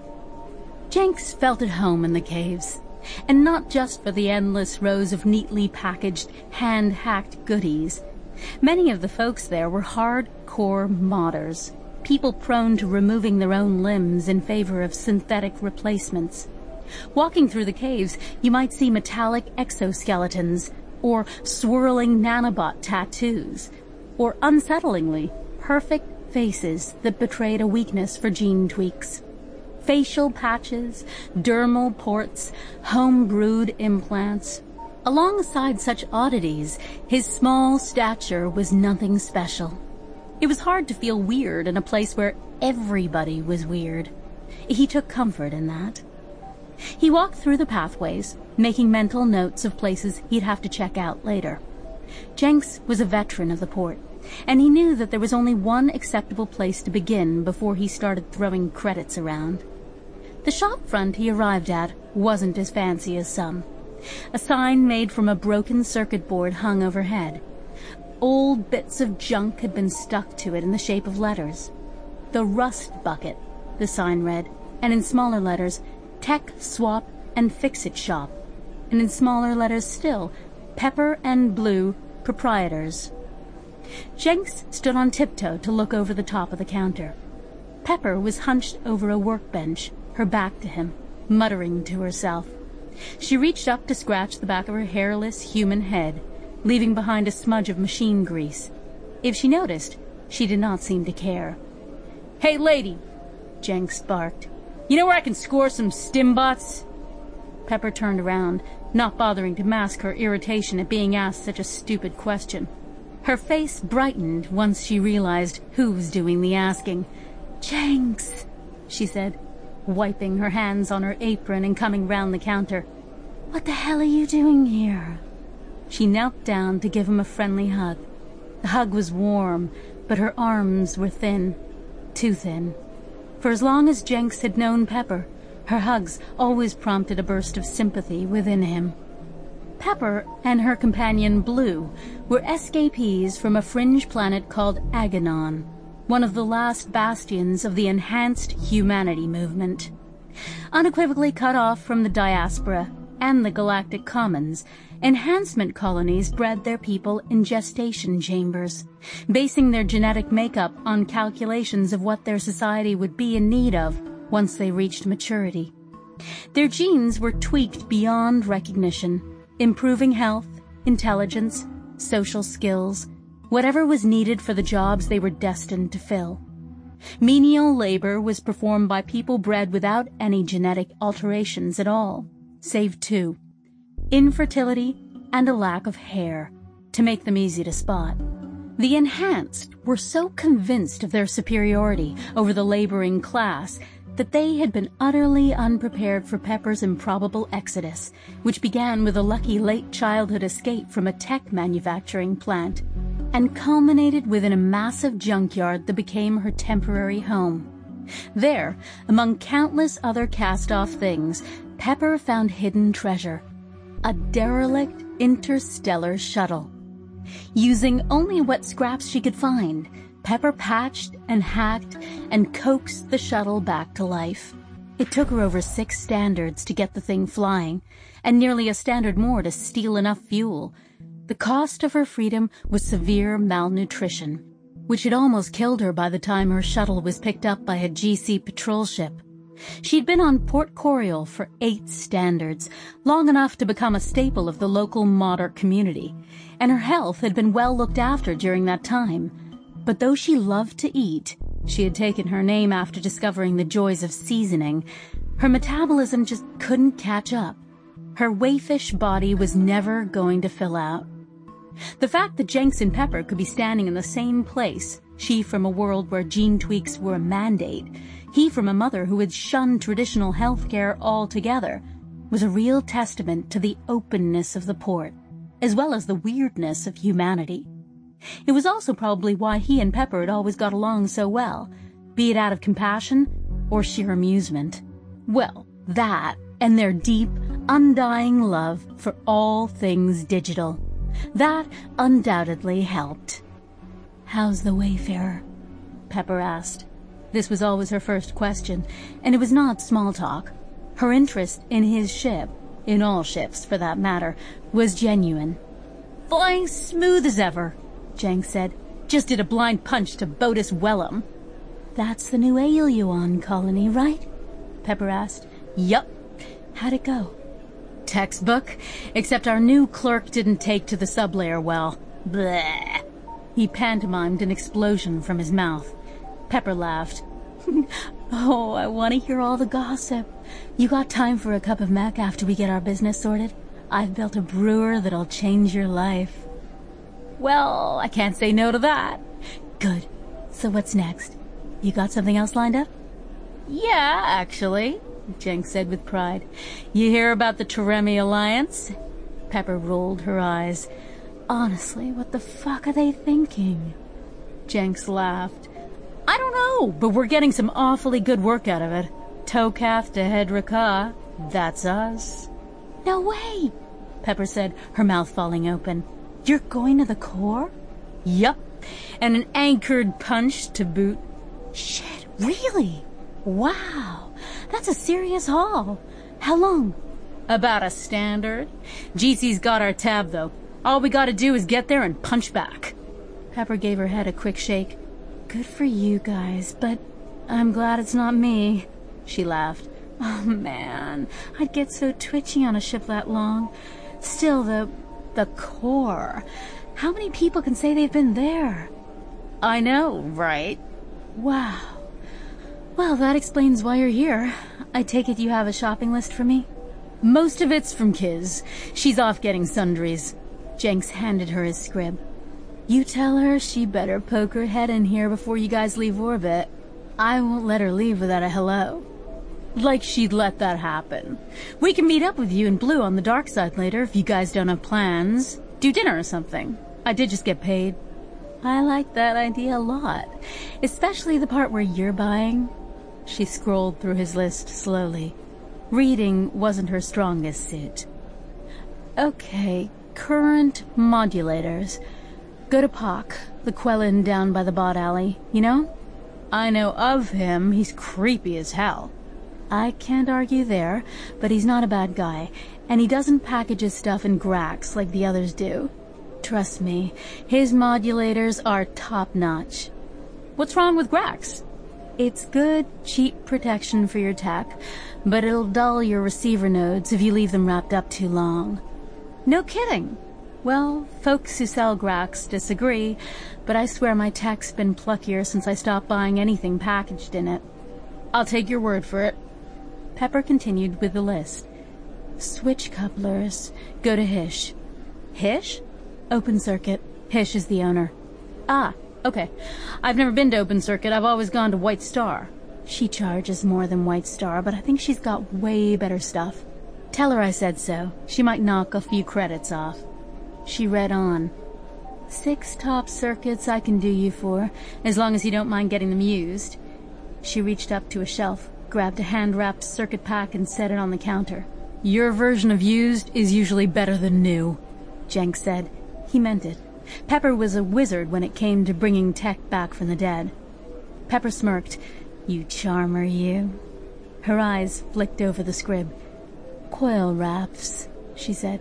Jenks felt at home in the caves, and not just for the endless rows of neatly packaged, hand-hacked goodies. Many of the folks there were hardcore modders, people prone to removing their own limbs in favor of synthetic replacements. Walking through the caves, you might see metallic exoskeletons, or swirling nanobot tattoos, or unsettlingly, perfect faces that betrayed a weakness for gene tweaks. Facial patches, dermal ports, home-brewed implants. Alongside such oddities, his small stature was nothing special. It was hard to feel weird in a place where everybody was weird. He took comfort in that. He walked through the pathways, making mental notes of places he'd have to check out later. Jenks was a veteran of the port, and he knew that there was only one acceptable place to begin before he started throwing credits around. The shop front he arrived at wasn't as fancy as some. A sign made from a broken circuit board hung overhead. Old bits of junk had been stuck to it in the shape of letters. "The Rust Bucket," the sign read, and in smaller letters, "Tech Swap and Fix-It Shop," and in smaller letters still, Pepper and Blue, proprietors. Jenks stood on tiptoe to look over the top of the counter. Pepper was hunched over a workbench, her back to him, muttering to herself. She reached up to scratch the back of her hairless human head, leaving behind a smudge of machine grease. If she noticed, she did not seem to care. "Hey, lady," Jenks barked. "You know where I can score some stimbots?" Pepper turned around, not bothering to mask her irritation at being asked such a stupid question. Her face brightened once she realized who was doing the asking. "Jenks," she said, wiping her hands on her apron and coming round the counter. "What the hell are you doing here?" She knelt down to give him a friendly hug. The hug was warm, but her arms were thin. Too thin. For as long as Jenks had known Pepper, her hugs always prompted a burst of sympathy within him. Pepper and her companion Blue were escapees from a fringe planet called Aganon, one of the last bastions of the enhanced humanity movement. Unequivocally cut off from the diaspora and the galactic commons, enhancement colonies bred their people in gestation chambers, basing their genetic makeup on calculations of what their society would be in need of once they reached maturity. Their genes were tweaked beyond recognition, improving health, intelligence, social skills, whatever was needed for the jobs they were destined to fill. Menial labor was performed by people bred without any genetic alterations at all, save two: infertility and a lack of hair, to make them easy to spot. The enhanced were so convinced of their superiority over the laboring class that they had been utterly unprepared for Pepper's improbable exodus, which began with a lucky late childhood escape from a tech manufacturing plant, and culminated within a massive junkyard that became her temporary home. There, among countless other cast-off things, Pepper found hidden treasure: a derelict interstellar shuttle. Using only what scraps she could find, Pepper patched and hacked and coaxed the shuttle back to life. It took her over 6 standards to get the thing flying, and nearly a standard more to steal enough fuel. The cost of her freedom was severe malnutrition, which had almost killed her by the time her shuttle was picked up by a GC patrol ship. She'd been on Port Coriol for 8 standards, long enough to become a staple of the local modder community, and her health had been well looked after during that time. But though she loved to eat, she had taken her name after discovering the joys of seasoning, her metabolism just couldn't catch up. Her waifish body was never going to fill out. The fact that Jenks and Pepper could be standing in the same place, she from a world where gene tweaks were a mandate, he from a mother who had shunned traditional health care altogether, was a real testament to the openness of the port, as well as the weirdness of humanity. It was also probably why he and Pepper had always got along so well, be it out of compassion or sheer amusement. Well, that, and their deep, undying love for all things digital. That undoubtedly helped. "How's the Wayfarer?" Pepper asked. This was always her first question, and it was not small talk. Her interest in his ship, in all ships for that matter, was genuine. "Flying smooth as ever," Jenks said. "Just did a blind punch to Bodis Wellum." "That's the new Aeoluan colony, right?" Pepper asked. "Yup." "How'd it go?" "Textbook, except our new clerk didn't take to the sublayer well. Bleh." He pantomimed an explosion from his mouth. Pepper laughed. "Oh, I want to hear all the gossip. You got time for a cup of mech after we get our business sorted? I've built a brewer that'll change your life." "Well, I can't say no to that." "Good. So what's next? You got something else lined up?" "Yeah, actually," Jenks said with pride. "You hear about the Teremi Alliance?" Pepper rolled her eyes. "Honestly, what the fuck are they thinking?" Jenks laughed. "I don't know, but we're getting some awfully good work out of it. Tokath to Hedra Ka, that's us." "No way," Pepper said, her mouth falling open. "You're going to the core?" "Yup, and an anchored punch to boot." "Shit, really? Wow, that's a serious haul. How long?" "About a standard. GC's got our tab, though. All we gotta do is get there and punch back. Pepper gave her head a quick shake. Good for you guys, but I'm glad it's not me. She laughed. Oh man, I'd get so twitchy on a ship that long. Still, the core. How many people can say they've been there? I know, right? Wow. Well, that explains why you're here. I take it you have a shopping list for me? Most of it's from Kiz. She's off getting sundries. Jenks handed her his scrib. You tell her she better poke her head in here before you guys leave orbit. I won't let her leave without a hello. Like she'd let that happen. We can meet up with you and Blue on the dark side later if you guys don't have plans. Do dinner or something. I did just get paid. I like that idea a lot. Especially the part where you're buying. She scrolled through his list slowly. Reading wasn't her strongest suit. Okay, current modulators. Go to Pock, the Quellin down by the bot alley. You know? I know of him. He's creepy as hell. I can't argue there, but he's not a bad guy, and he doesn't package his stuff in Grax like the others do. Trust me, his modulators are top-notch. What's wrong with Grax? It's good, cheap protection for your tech, but it'll dull your receiver nodes if you leave them wrapped up too long. No kidding. Well, folks who sell Grax disagree, but I swear my tech's been pluckier since I stopped buying anything packaged in it. I'll take your word for it. Pepper continued with the list. Switch couplers. Go to Hish. Hish? Open Circuit. Hish is the owner. Ah, okay. I've never been to Open Circuit. I've always gone to White Star. She charges more than White Star, but I think she's got way better stuff. Tell her I said so. She might knock a few credits off. She read on. 6 top circuits I can do you for, as long as you don't mind getting them used. She reached up to a shelf, grabbed a hand-wrapped circuit pack and set it on the counter. Your version of used is usually better than new, Jenks said. He meant it. Pepper was a wizard when it came to bringing tech back from the dead. Pepper smirked. You charmer, you. Her eyes flicked over the scrib. Coil wraps, she said.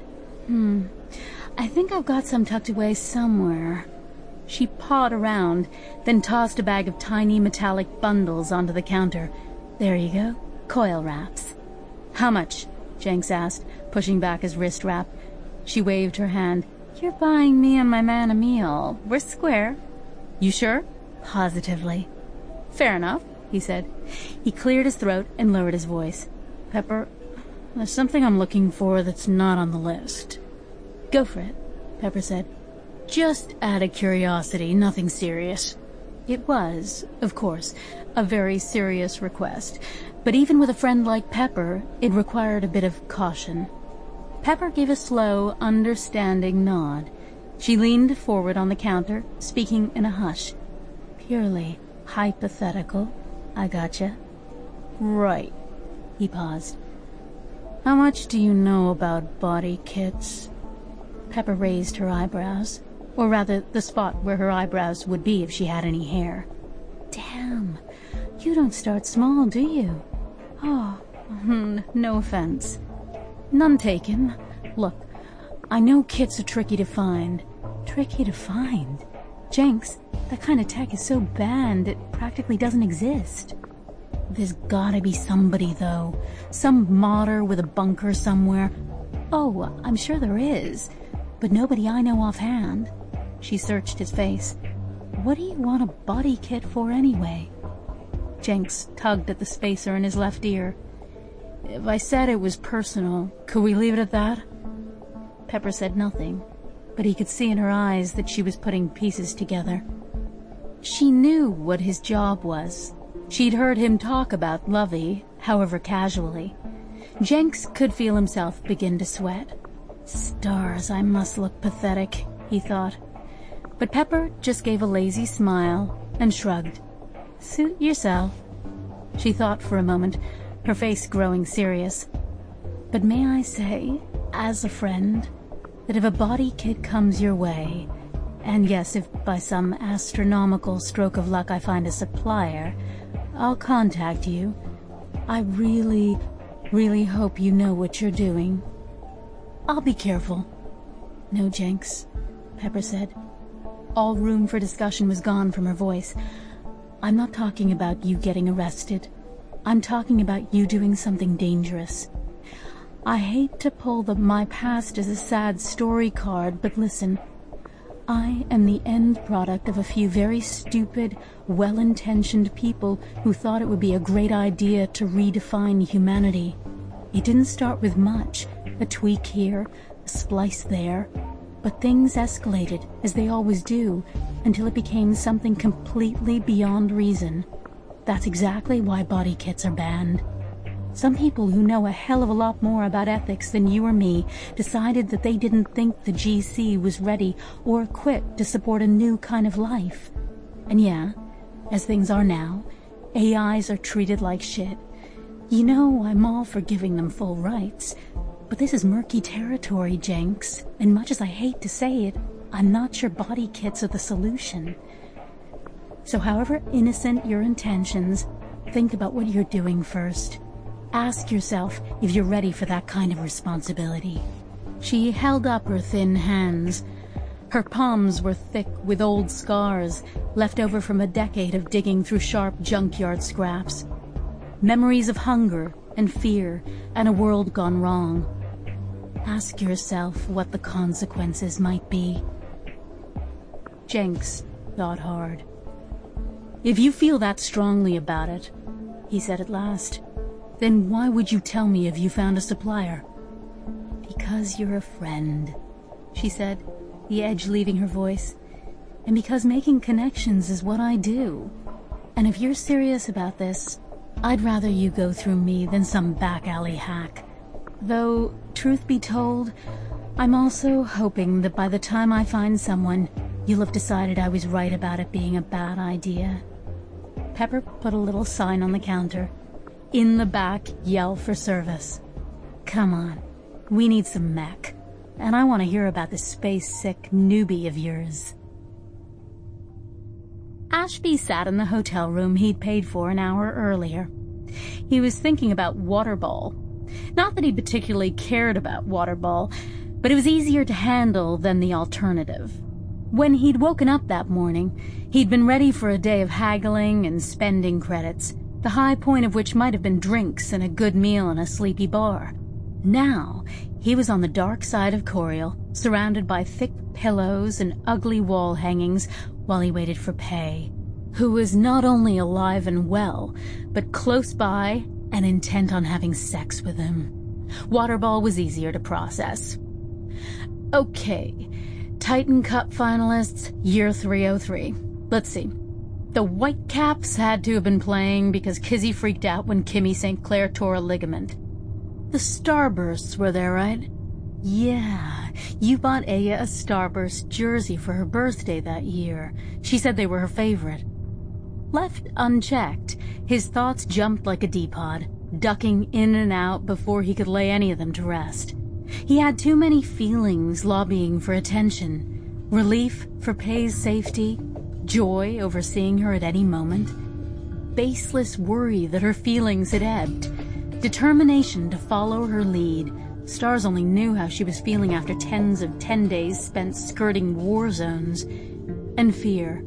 I think I've got some tucked away somewhere. She pawed around, then tossed a bag of tiny metallic bundles onto the counter. There you go. Coil wraps. How much? Jenks asked, pushing back his wrist wrap. She waved her hand. You're buying me and my man a meal. We're square. You sure? Positively. Fair enough, he said. He cleared his throat and lowered his voice. Pepper, there's something I'm looking for that's not on the list. Go for it, Pepper said. Just out of curiosity, nothing serious. It was, of course, a very serious request, but even with a friend like Pepper, it required a bit of caution. Pepper gave a slow, understanding nod. She leaned forward on the counter, speaking in a hush. Purely hypothetical. I gotcha. Right. He paused. How much do you know about body kits? Pepper raised her eyebrows, or rather the spot where her eyebrows would be if she had any hair. Damn, you don't start small, do you? Oh, no offense. None taken. Look, I know kits are tricky to find. Tricky to find? Jenks, that kind of tech is so banned it practically doesn't exist. There's gotta be somebody, though. Some modder with a bunker somewhere. Oh, I'm sure there is. But nobody I know offhand. She searched his face. What do you want a body kit for anyway? Jenks tugged at the spacer in his left ear. If I said it was personal, could we leave it at that? Pepper said nothing, but he could see in her eyes that she was putting pieces together. She knew what his job was. She'd heard him talk about Lovey, however casually. Jenks could feel himself begin to sweat. Stars, I must look pathetic, he thought. But Pepper just gave a lazy smile and shrugged. Suit yourself. She thought for a moment, her face growing serious. But may I say, as a friend, that if a body kit comes your way, and yes, if by some astronomical stroke of luck I find a supplier, I'll contact you. I really hope you know what you're doing. I'll be careful. No, Jenks, Pepper said. All room for discussion was gone from her voice. I'm not talking about you getting arrested. I'm talking about you doing something dangerous. I hate to pull the my past is a sad story card, but listen. I am the end product of a few very stupid, well-intentioned people who thought it would be a great idea to redefine humanity. It didn't start with much, a tweak here, a splice there, but things escalated, as they always do, until it became something completely beyond reason. That's exactly why body kits are banned. Some people who know a hell of a lot more about ethics than you or me decided that they didn't think the GC was ready or equipped to support a new kind of life. And yeah, as things are now, AIs are treated like shit. You know, I'm all for giving them full rights, but this is murky territory, Jenks, and much as I hate to say it, I'm not sure body kits are the solution. So however innocent your intentions, think about what you're doing first. Ask yourself if you're ready for that kind of responsibility. She held up her thin hands. Her palms were thick with old scars, left over from a decade of digging through sharp junkyard scraps. Memories of hunger and fear and a world gone wrong. Ask yourself what the consequences might be. Jenks thought hard. If you feel that strongly about it, he said at last, then why would you tell me if you found a supplier? Because you're a friend, she said, the edge leaving her voice. And because making connections is what I do. And if you're serious about this, I'd rather you go through me than some back alley hack. Though, truth be told, I'm also hoping that by the time I find someone, you'll have decided I was right about it being a bad idea. Pepper put a little sign on the counter. In the back, yell for service. Come on, we need some mech, and I want to hear about this space-sick newbie of yours. Ashby sat in the hotel room he'd paid for an hour earlier. He was thinking about Waterball. Not that he particularly cared about Waterball, but it was easier to handle than the alternative. When he'd woken up that morning, he'd been ready for a day of haggling and spending credits, the high point of which might have been drinks and a good meal in a sleepy bar. Now, he was on the dark side of Coriel, surrounded by thick pillows and ugly wall hangings while he waited for Pei, who was not only alive and well, but close by and intent on having sex with him. Waterball was easier to process. Okay, Titan Cup finalists, year 303. Let's see. The Whitecaps had to have been playing because Kizzy freaked out when Kimmy St. Clair tore a ligament. The Starbursts were there, right? Yeah, you bought Aya a Starburst jersey for her birthday that year. She said they were her favorite. Left unchecked, his thoughts jumped like a D-pod, ducking in and out before he could lay any of them to rest. He had too many feelings lobbying for attention. Relief for Pei's safety, joy over seeing her at any moment, baseless worry that her feelings had ebbed, determination to follow her lead. Stars only knew how she was feeling after tens of 10 days spent skirting war zones. And fear,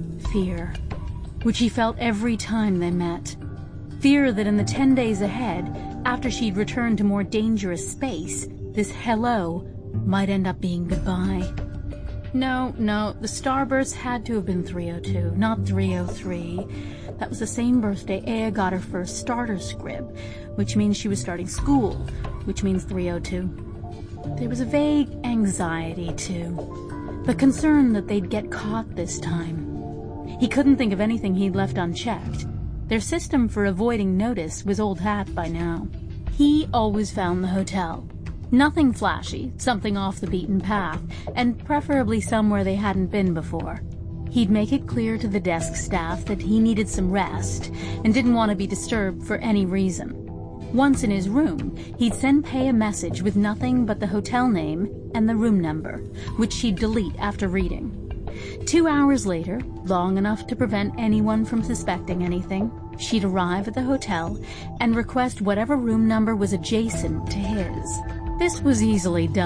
which he felt every time they met. Fear that in the 10 days ahead, after she'd returned to more dangerous space, this hello might end up being goodbye. No, the Starburst had to have been 302, not 303. That was the same birthday Aya got her first starter scrib, which means she was starting school, which means 302. There was a vague anxiety, too. The concern that they'd get caught this time. He couldn't think of anything he'd left unchecked. Their system for avoiding notice was old hat by now. He always found the hotel. Nothing flashy, something off the beaten path, and preferably somewhere they hadn't been before. He'd make it clear to the desk staff that he needed some rest and didn't want to be disturbed for any reason. Once in his room, he'd send Pei a message with nothing but the hotel name and the room number, which she'd delete after reading. 2 hours later, long enough to prevent anyone from suspecting anything, she'd arrive at the hotel and request whatever room number was adjacent to his. This was easily done.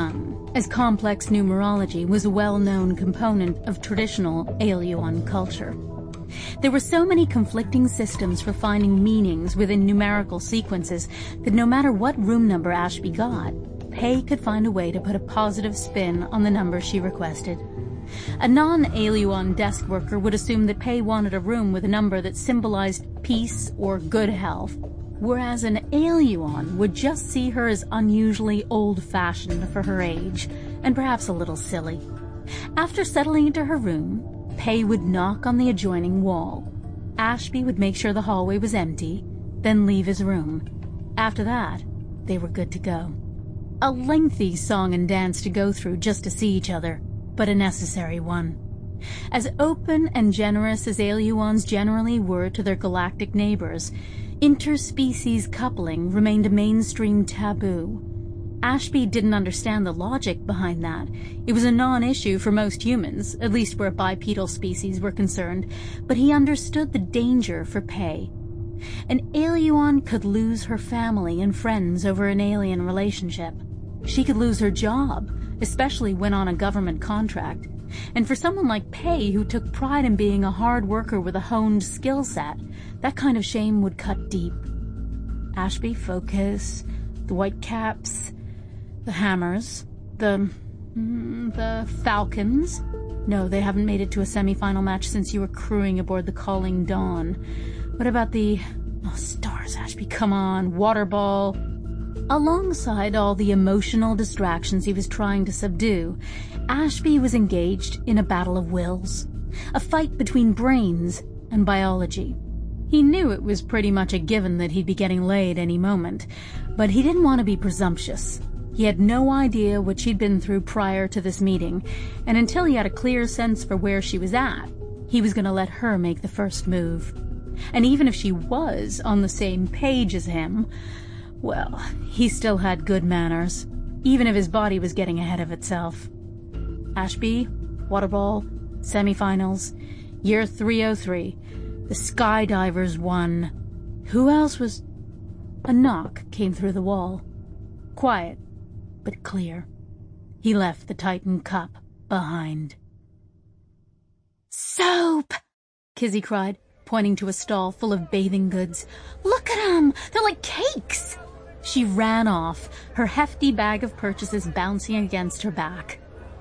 as complex numerology was a well-known component of traditional Aeluan culture. There were so many conflicting systems for finding meanings within numerical sequences that no matter what room number Ashby got, Pei could find a way to put a positive spin on the number she requested. A non-Aeluan desk worker would assume that Pei wanted a room with a number that symbolized peace or good health, whereas an Aeluan would just see her as unusually old-fashioned for her age, and perhaps a little silly. After settling into her room, Pei would knock on the adjoining wall. Ashby would make sure the hallway was empty, then leave his room. After that, they were good to go. A lengthy song and dance to go through just to see each other, but a necessary one. As open and generous as Aeluans generally were to their galactic neighbors, interspecies coupling remained a mainstream taboo. Ashby didn't understand the logic behind that. It was a non-issue for most humans, at least where bipedal species were concerned, but he understood the danger for Pei. An Aeluan could lose her family and friends over an alien relationship. She could lose her job, especially when on a government contract. And for someone like Pei, who took pride in being a hard worker with a honed skill set, that kind of shame would cut deep. Ashby, focus. The Whitecaps, the Hammers, the Falcons. No, they haven't made it to a semi-final match since you were crewing aboard the Calling Dawn. What about the... Oh, stars, Ashby, come on. Waterball. Alongside all the emotional distractions he was trying to subdue, Ashby was engaged in a battle of wills, a fight between brains and biology. He knew it was pretty much a given that he'd be getting laid any moment, but he didn't want to be presumptuous. He had no idea what she'd been through prior to this meeting, and until he had a clear sense for where she was at, he was going to let her make the first move. And even if she was on the same page as him, well, he still had good manners, even if his body was getting ahead of itself. Ashby, Waterball, semifinals, year 303. The Skydivers won. Who else was... A knock came through the wall. Quiet, but clear. He left the Titan cup behind. Soap! Kizzy cried, pointing to a stall full of bathing goods. Look at 'em! They're like cakes! She ran off, her hefty bag of purchases bouncing against her back.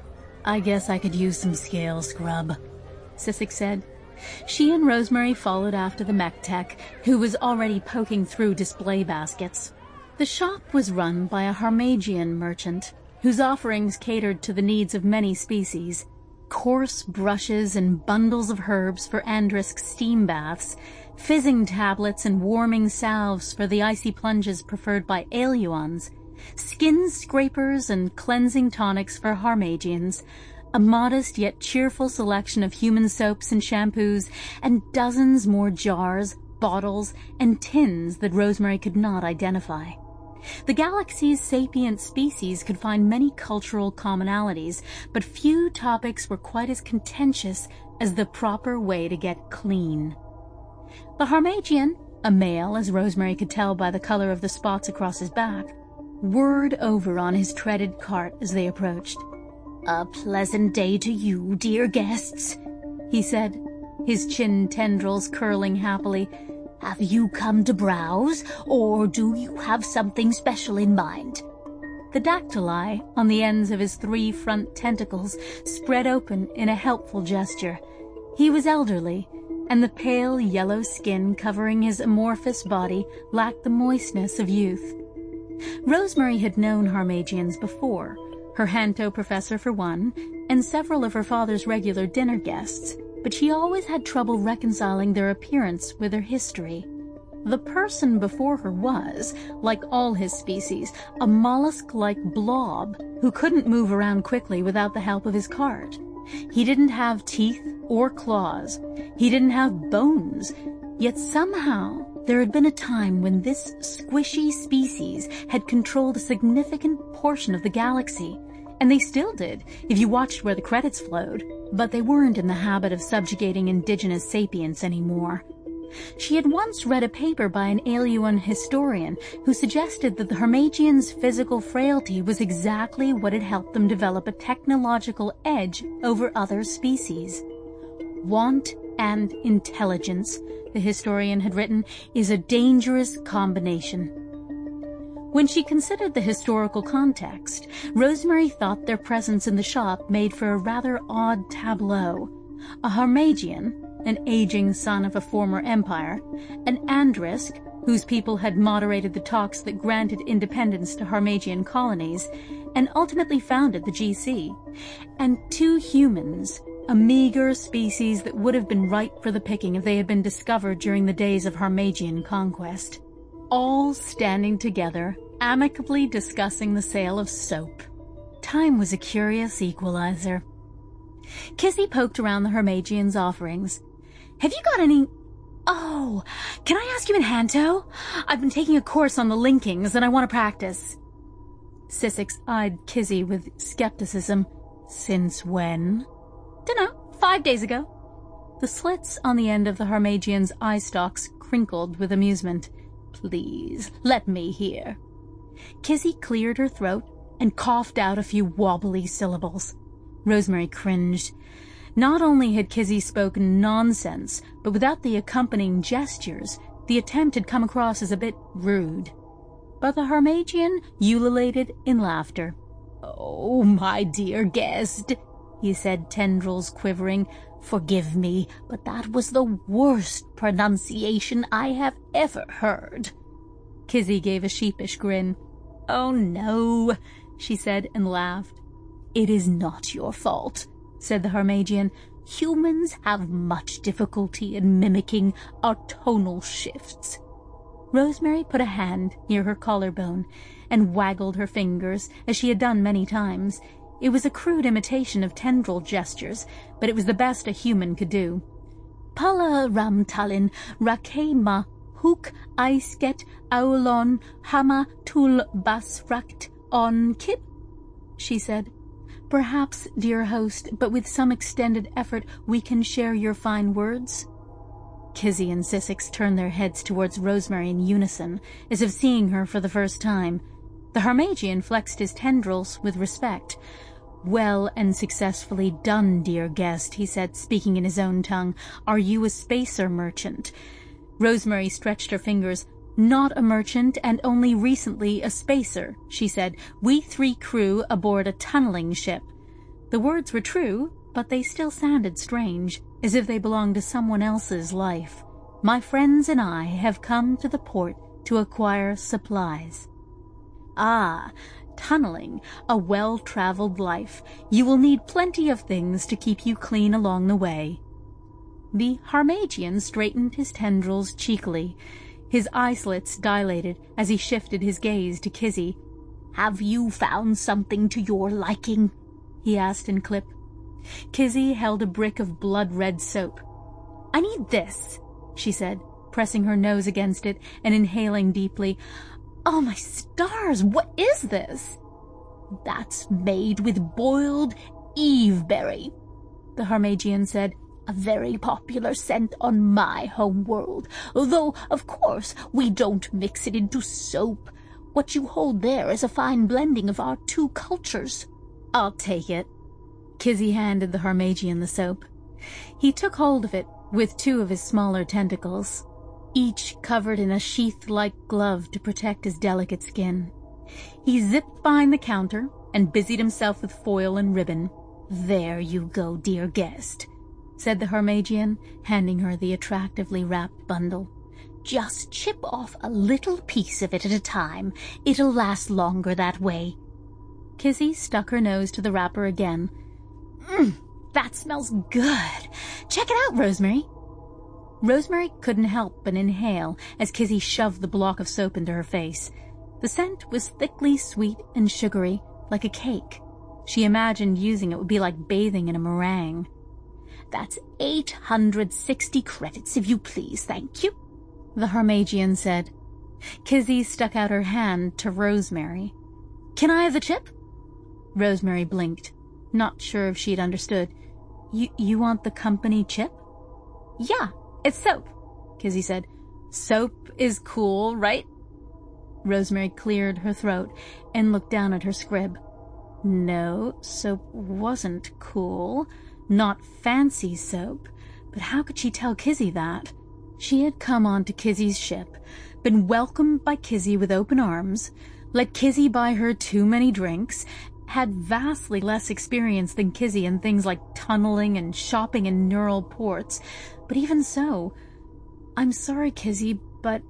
I guess I could use some scale scrub, Sissik said. She and Rosemary followed after the mech tech, who was already poking through display baskets. The shop was run by a Harmagian merchant, whose offerings catered to the needs of many species. Coarse brushes and bundles of herbs for Andrisk steam baths, fizzing tablets and warming salves for the icy plunges preferred by Aeluans, skin scrapers and cleansing tonics for Harmagians, a modest yet cheerful selection of human soaps and shampoos, and dozens more jars, bottles, and tins that Rosemary could not identify. The galaxy's sapient species could find many cultural commonalities, but few topics were quite as contentious as the proper way to get clean. The Harmagian, a male as Rosemary could tell by the color of the spots across his back, whirred over on his treaded cart as they approached. "A pleasant day to you, dear guests," he said, his chin tendrils curling happily. "Have you come to browse, or do you have something special in mind?" The dactyli on the ends of his 3 front tentacles spread open in a helpful gesture. He was elderly, and the pale yellow skin covering his amorphous body lacked the moistness of youth. Rosemary had known Harmagians before, her Hanto professor for one, and several of her father's regular dinner guests, but she always had trouble reconciling their appearance with their history. The person before her was, like all his species, a mollusk-like blob who couldn't move around quickly without the help of his cart. He didn't have teeth or claws. He didn't have bones. Yet somehow there had been a time when this squishy species had controlled a significant portion of the galaxy, and they still did, if you watched where the credits flowed, but they weren't in the habit of subjugating indigenous sapients anymore. She had once read a paper by an Aeolian historian who suggested that the Harmagians' physical frailty was exactly what had helped them develop a technological edge over other species. Want and intelligence, the historian had written, is a dangerous combination. When she considered the historical context, Rosemary thought their presence in the shop made for a rather odd tableau. A Harmagian, an aging son of a former empire, an Andrisk, whose people had moderated the talks that granted independence to Harmagian colonies, and ultimately founded the GC, and two humans, a meager species that would have been ripe for the picking if they had been discovered during the days of Harmagian conquest, all standing together, amicably discussing the sale of soap. Time was a curious equalizer. Kizzy poked around the Harmagians' offerings. "Have you got any... Oh, can I ask you in Hanto? I've been taking a course on the linkings and I want to practice." Sissix eyed Kizzy with skepticism. "Since when?" "Dunno, 5 days ago." The slits on the end of the Harmagian's eye stalks crinkled with amusement. "Please, let me hear." Kizzy cleared her throat and coughed out a few wobbly syllables. Rosemary cringed. Not only had Kizzy spoken nonsense, but without the accompanying gestures, the attempt had come across as a bit rude. But the Harmagian ululated in laughter. "Oh, my dear guest," he said, tendrils quivering, "forgive me, but that was the worst pronunciation I have ever heard." Kizzy gave a sheepish grin. "Oh, no," she said, and laughed. "It is not your fault," said the Harmagian. "Humans have much difficulty in mimicking our tonal shifts." Rosemary put a hand near her collarbone and waggled her fingers, as she had done many times. It was a crude imitation of tendril gestures, but it was the best a human could do. "Pala ramtalin rakema huk aisket aulon hama tul basrakt on kip," she said. "Perhaps, dear host, but with some extended effort we can share your fine words." Kizzy and Sissix turned their heads towards Rosemary in unison, as if seeing her for the first time. The Harmagian flexed his tendrils with respect. "Well and successfully done, dear guest," he said, speaking in his own tongue. "Are you a spacer merchant?" Rosemary stretched her fingers. "Not a merchant, and only recently a spacer," she said. "We 3 crew aboard a tunneling ship." The words were true, but they still sounded strange, as if they belonged to someone else's life. "My friends and I have come to the port to acquire supplies." "Ah, tunneling, a well-traveled life. You will need plenty of things to keep you clean along the way." The Harmagian straightened his tendrils cheekily. His eye slits dilated as he shifted his gaze to Kizzy. "Have you found something to your liking?" he asked in clip. Kizzy held a brick of blood-red soap. "I need this," she said, pressing her nose against it and inhaling deeply. "Oh, my stars, what is this?" "That's made with boiled eveberry," the Harmagian said. "A very popular scent on my home world, though, of course, we don't mix it into soap. What you hold there is a fine blending of our 2 cultures." "I'll take it." Kizzy handed the Harmagian the soap. He took hold of it with 2 of his smaller tentacles, each covered in a sheath-like glove to protect his delicate skin. He zipped behind the counter and busied himself with foil and ribbon. "There you go, dear guest," said the Harmagian, handing her the attractively wrapped bundle. "Just chip off a little piece of it at a time. It'll last longer that way." Kizzy stuck her nose to the wrapper again. That smells good. Check it out, Rosemary." Rosemary couldn't help but inhale as Kizzy shoved the block of soap into her face. The scent was thickly sweet and sugary, like a cake. She imagined using it would be like bathing in a meringue. "That's 860 credits, if you please, thank you," the Harmagian said. Kizzy stuck out her hand to Rosemary. "Can I have the chip?" Rosemary blinked, not sure if she'd understood. You want the company chip?" "Yeah, it's soap. Kizzy said. "Soap is cool, right?" Rosemary cleared her throat and looked down at her scrib. No, soap wasn't cool. Not fancy soap. But how could she tell Kizzy that? She had come onto Kizzy's ship, been welcomed by Kizzy with open arms, let Kizzy buy her too many drinks, had vastly less experience than Kizzy in things like tunneling and shopping in neural ports. But even so, "I'm sorry, Kizzy, but,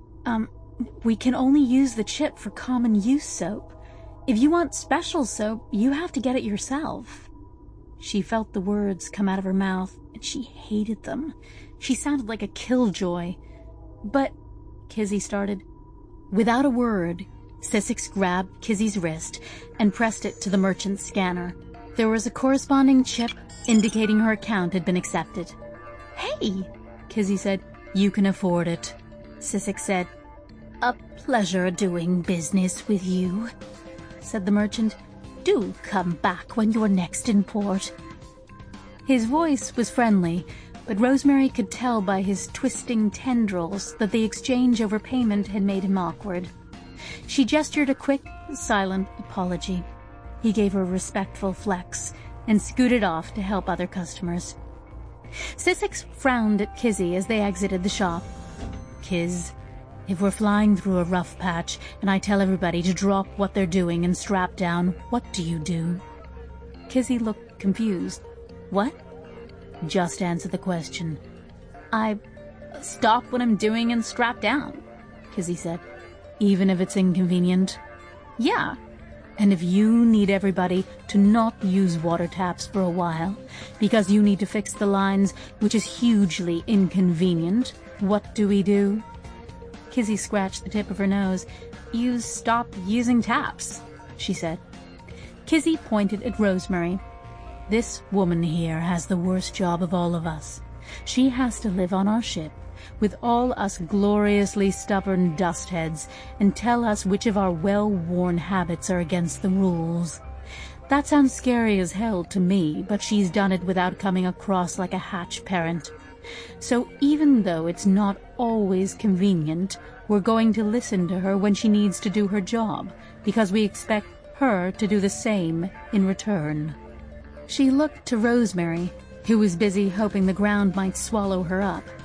we can only use the chip for common use soap. If you want special soap, you have to get it yourself." She felt the words come out of her mouth, and she hated them. She sounded like a killjoy. "But," Kizzy started. Without a word, Sussex grabbed Kizzy's wrist and pressed it to the merchant's scanner. There was a corresponding chip indicating her account had been accepted. "Hey," Kizzy said. "You can afford it," Sussex said. "A pleasure doing business with you," said the merchant. "Do come back when you're next in port." His voice was friendly, but Rosemary could tell by his twisting tendrils that the exchange over payment had made him awkward. She gestured a quick, silent apology. He gave her a respectful flex and scooted off to help other customers. Sussex frowned at Kizzy as they exited the shop. "Kiz, if we're flying through a rough patch and I tell everybody to drop what they're doing and strap down, what do you do?" Kizzy looked confused. "What?" "Just answer the question." "I stop what I'm doing and strap down," Kizzy said. "Even if it's inconvenient?" "Yeah." "And if you need everybody to not use water taps for a while because you need to fix the lines, which is hugely inconvenient, what do we do?" Kizzy scratched the tip of her nose. "You stop using taps," she said. Kizzy pointed at Rosemary. "This woman here has the worst job of all of us. She has to live on our ship with all us gloriously stubborn dustheads and tell us which of our well-worn habits are against the rules. That sounds scary as hell to me, but she's done it without coming across like a hatch parent. So even though it's not always convenient, we're going to listen to her when she needs to do her job, because we expect her to do the same in return." She looked to Rosemary, who was busy hoping the ground might swallow her up.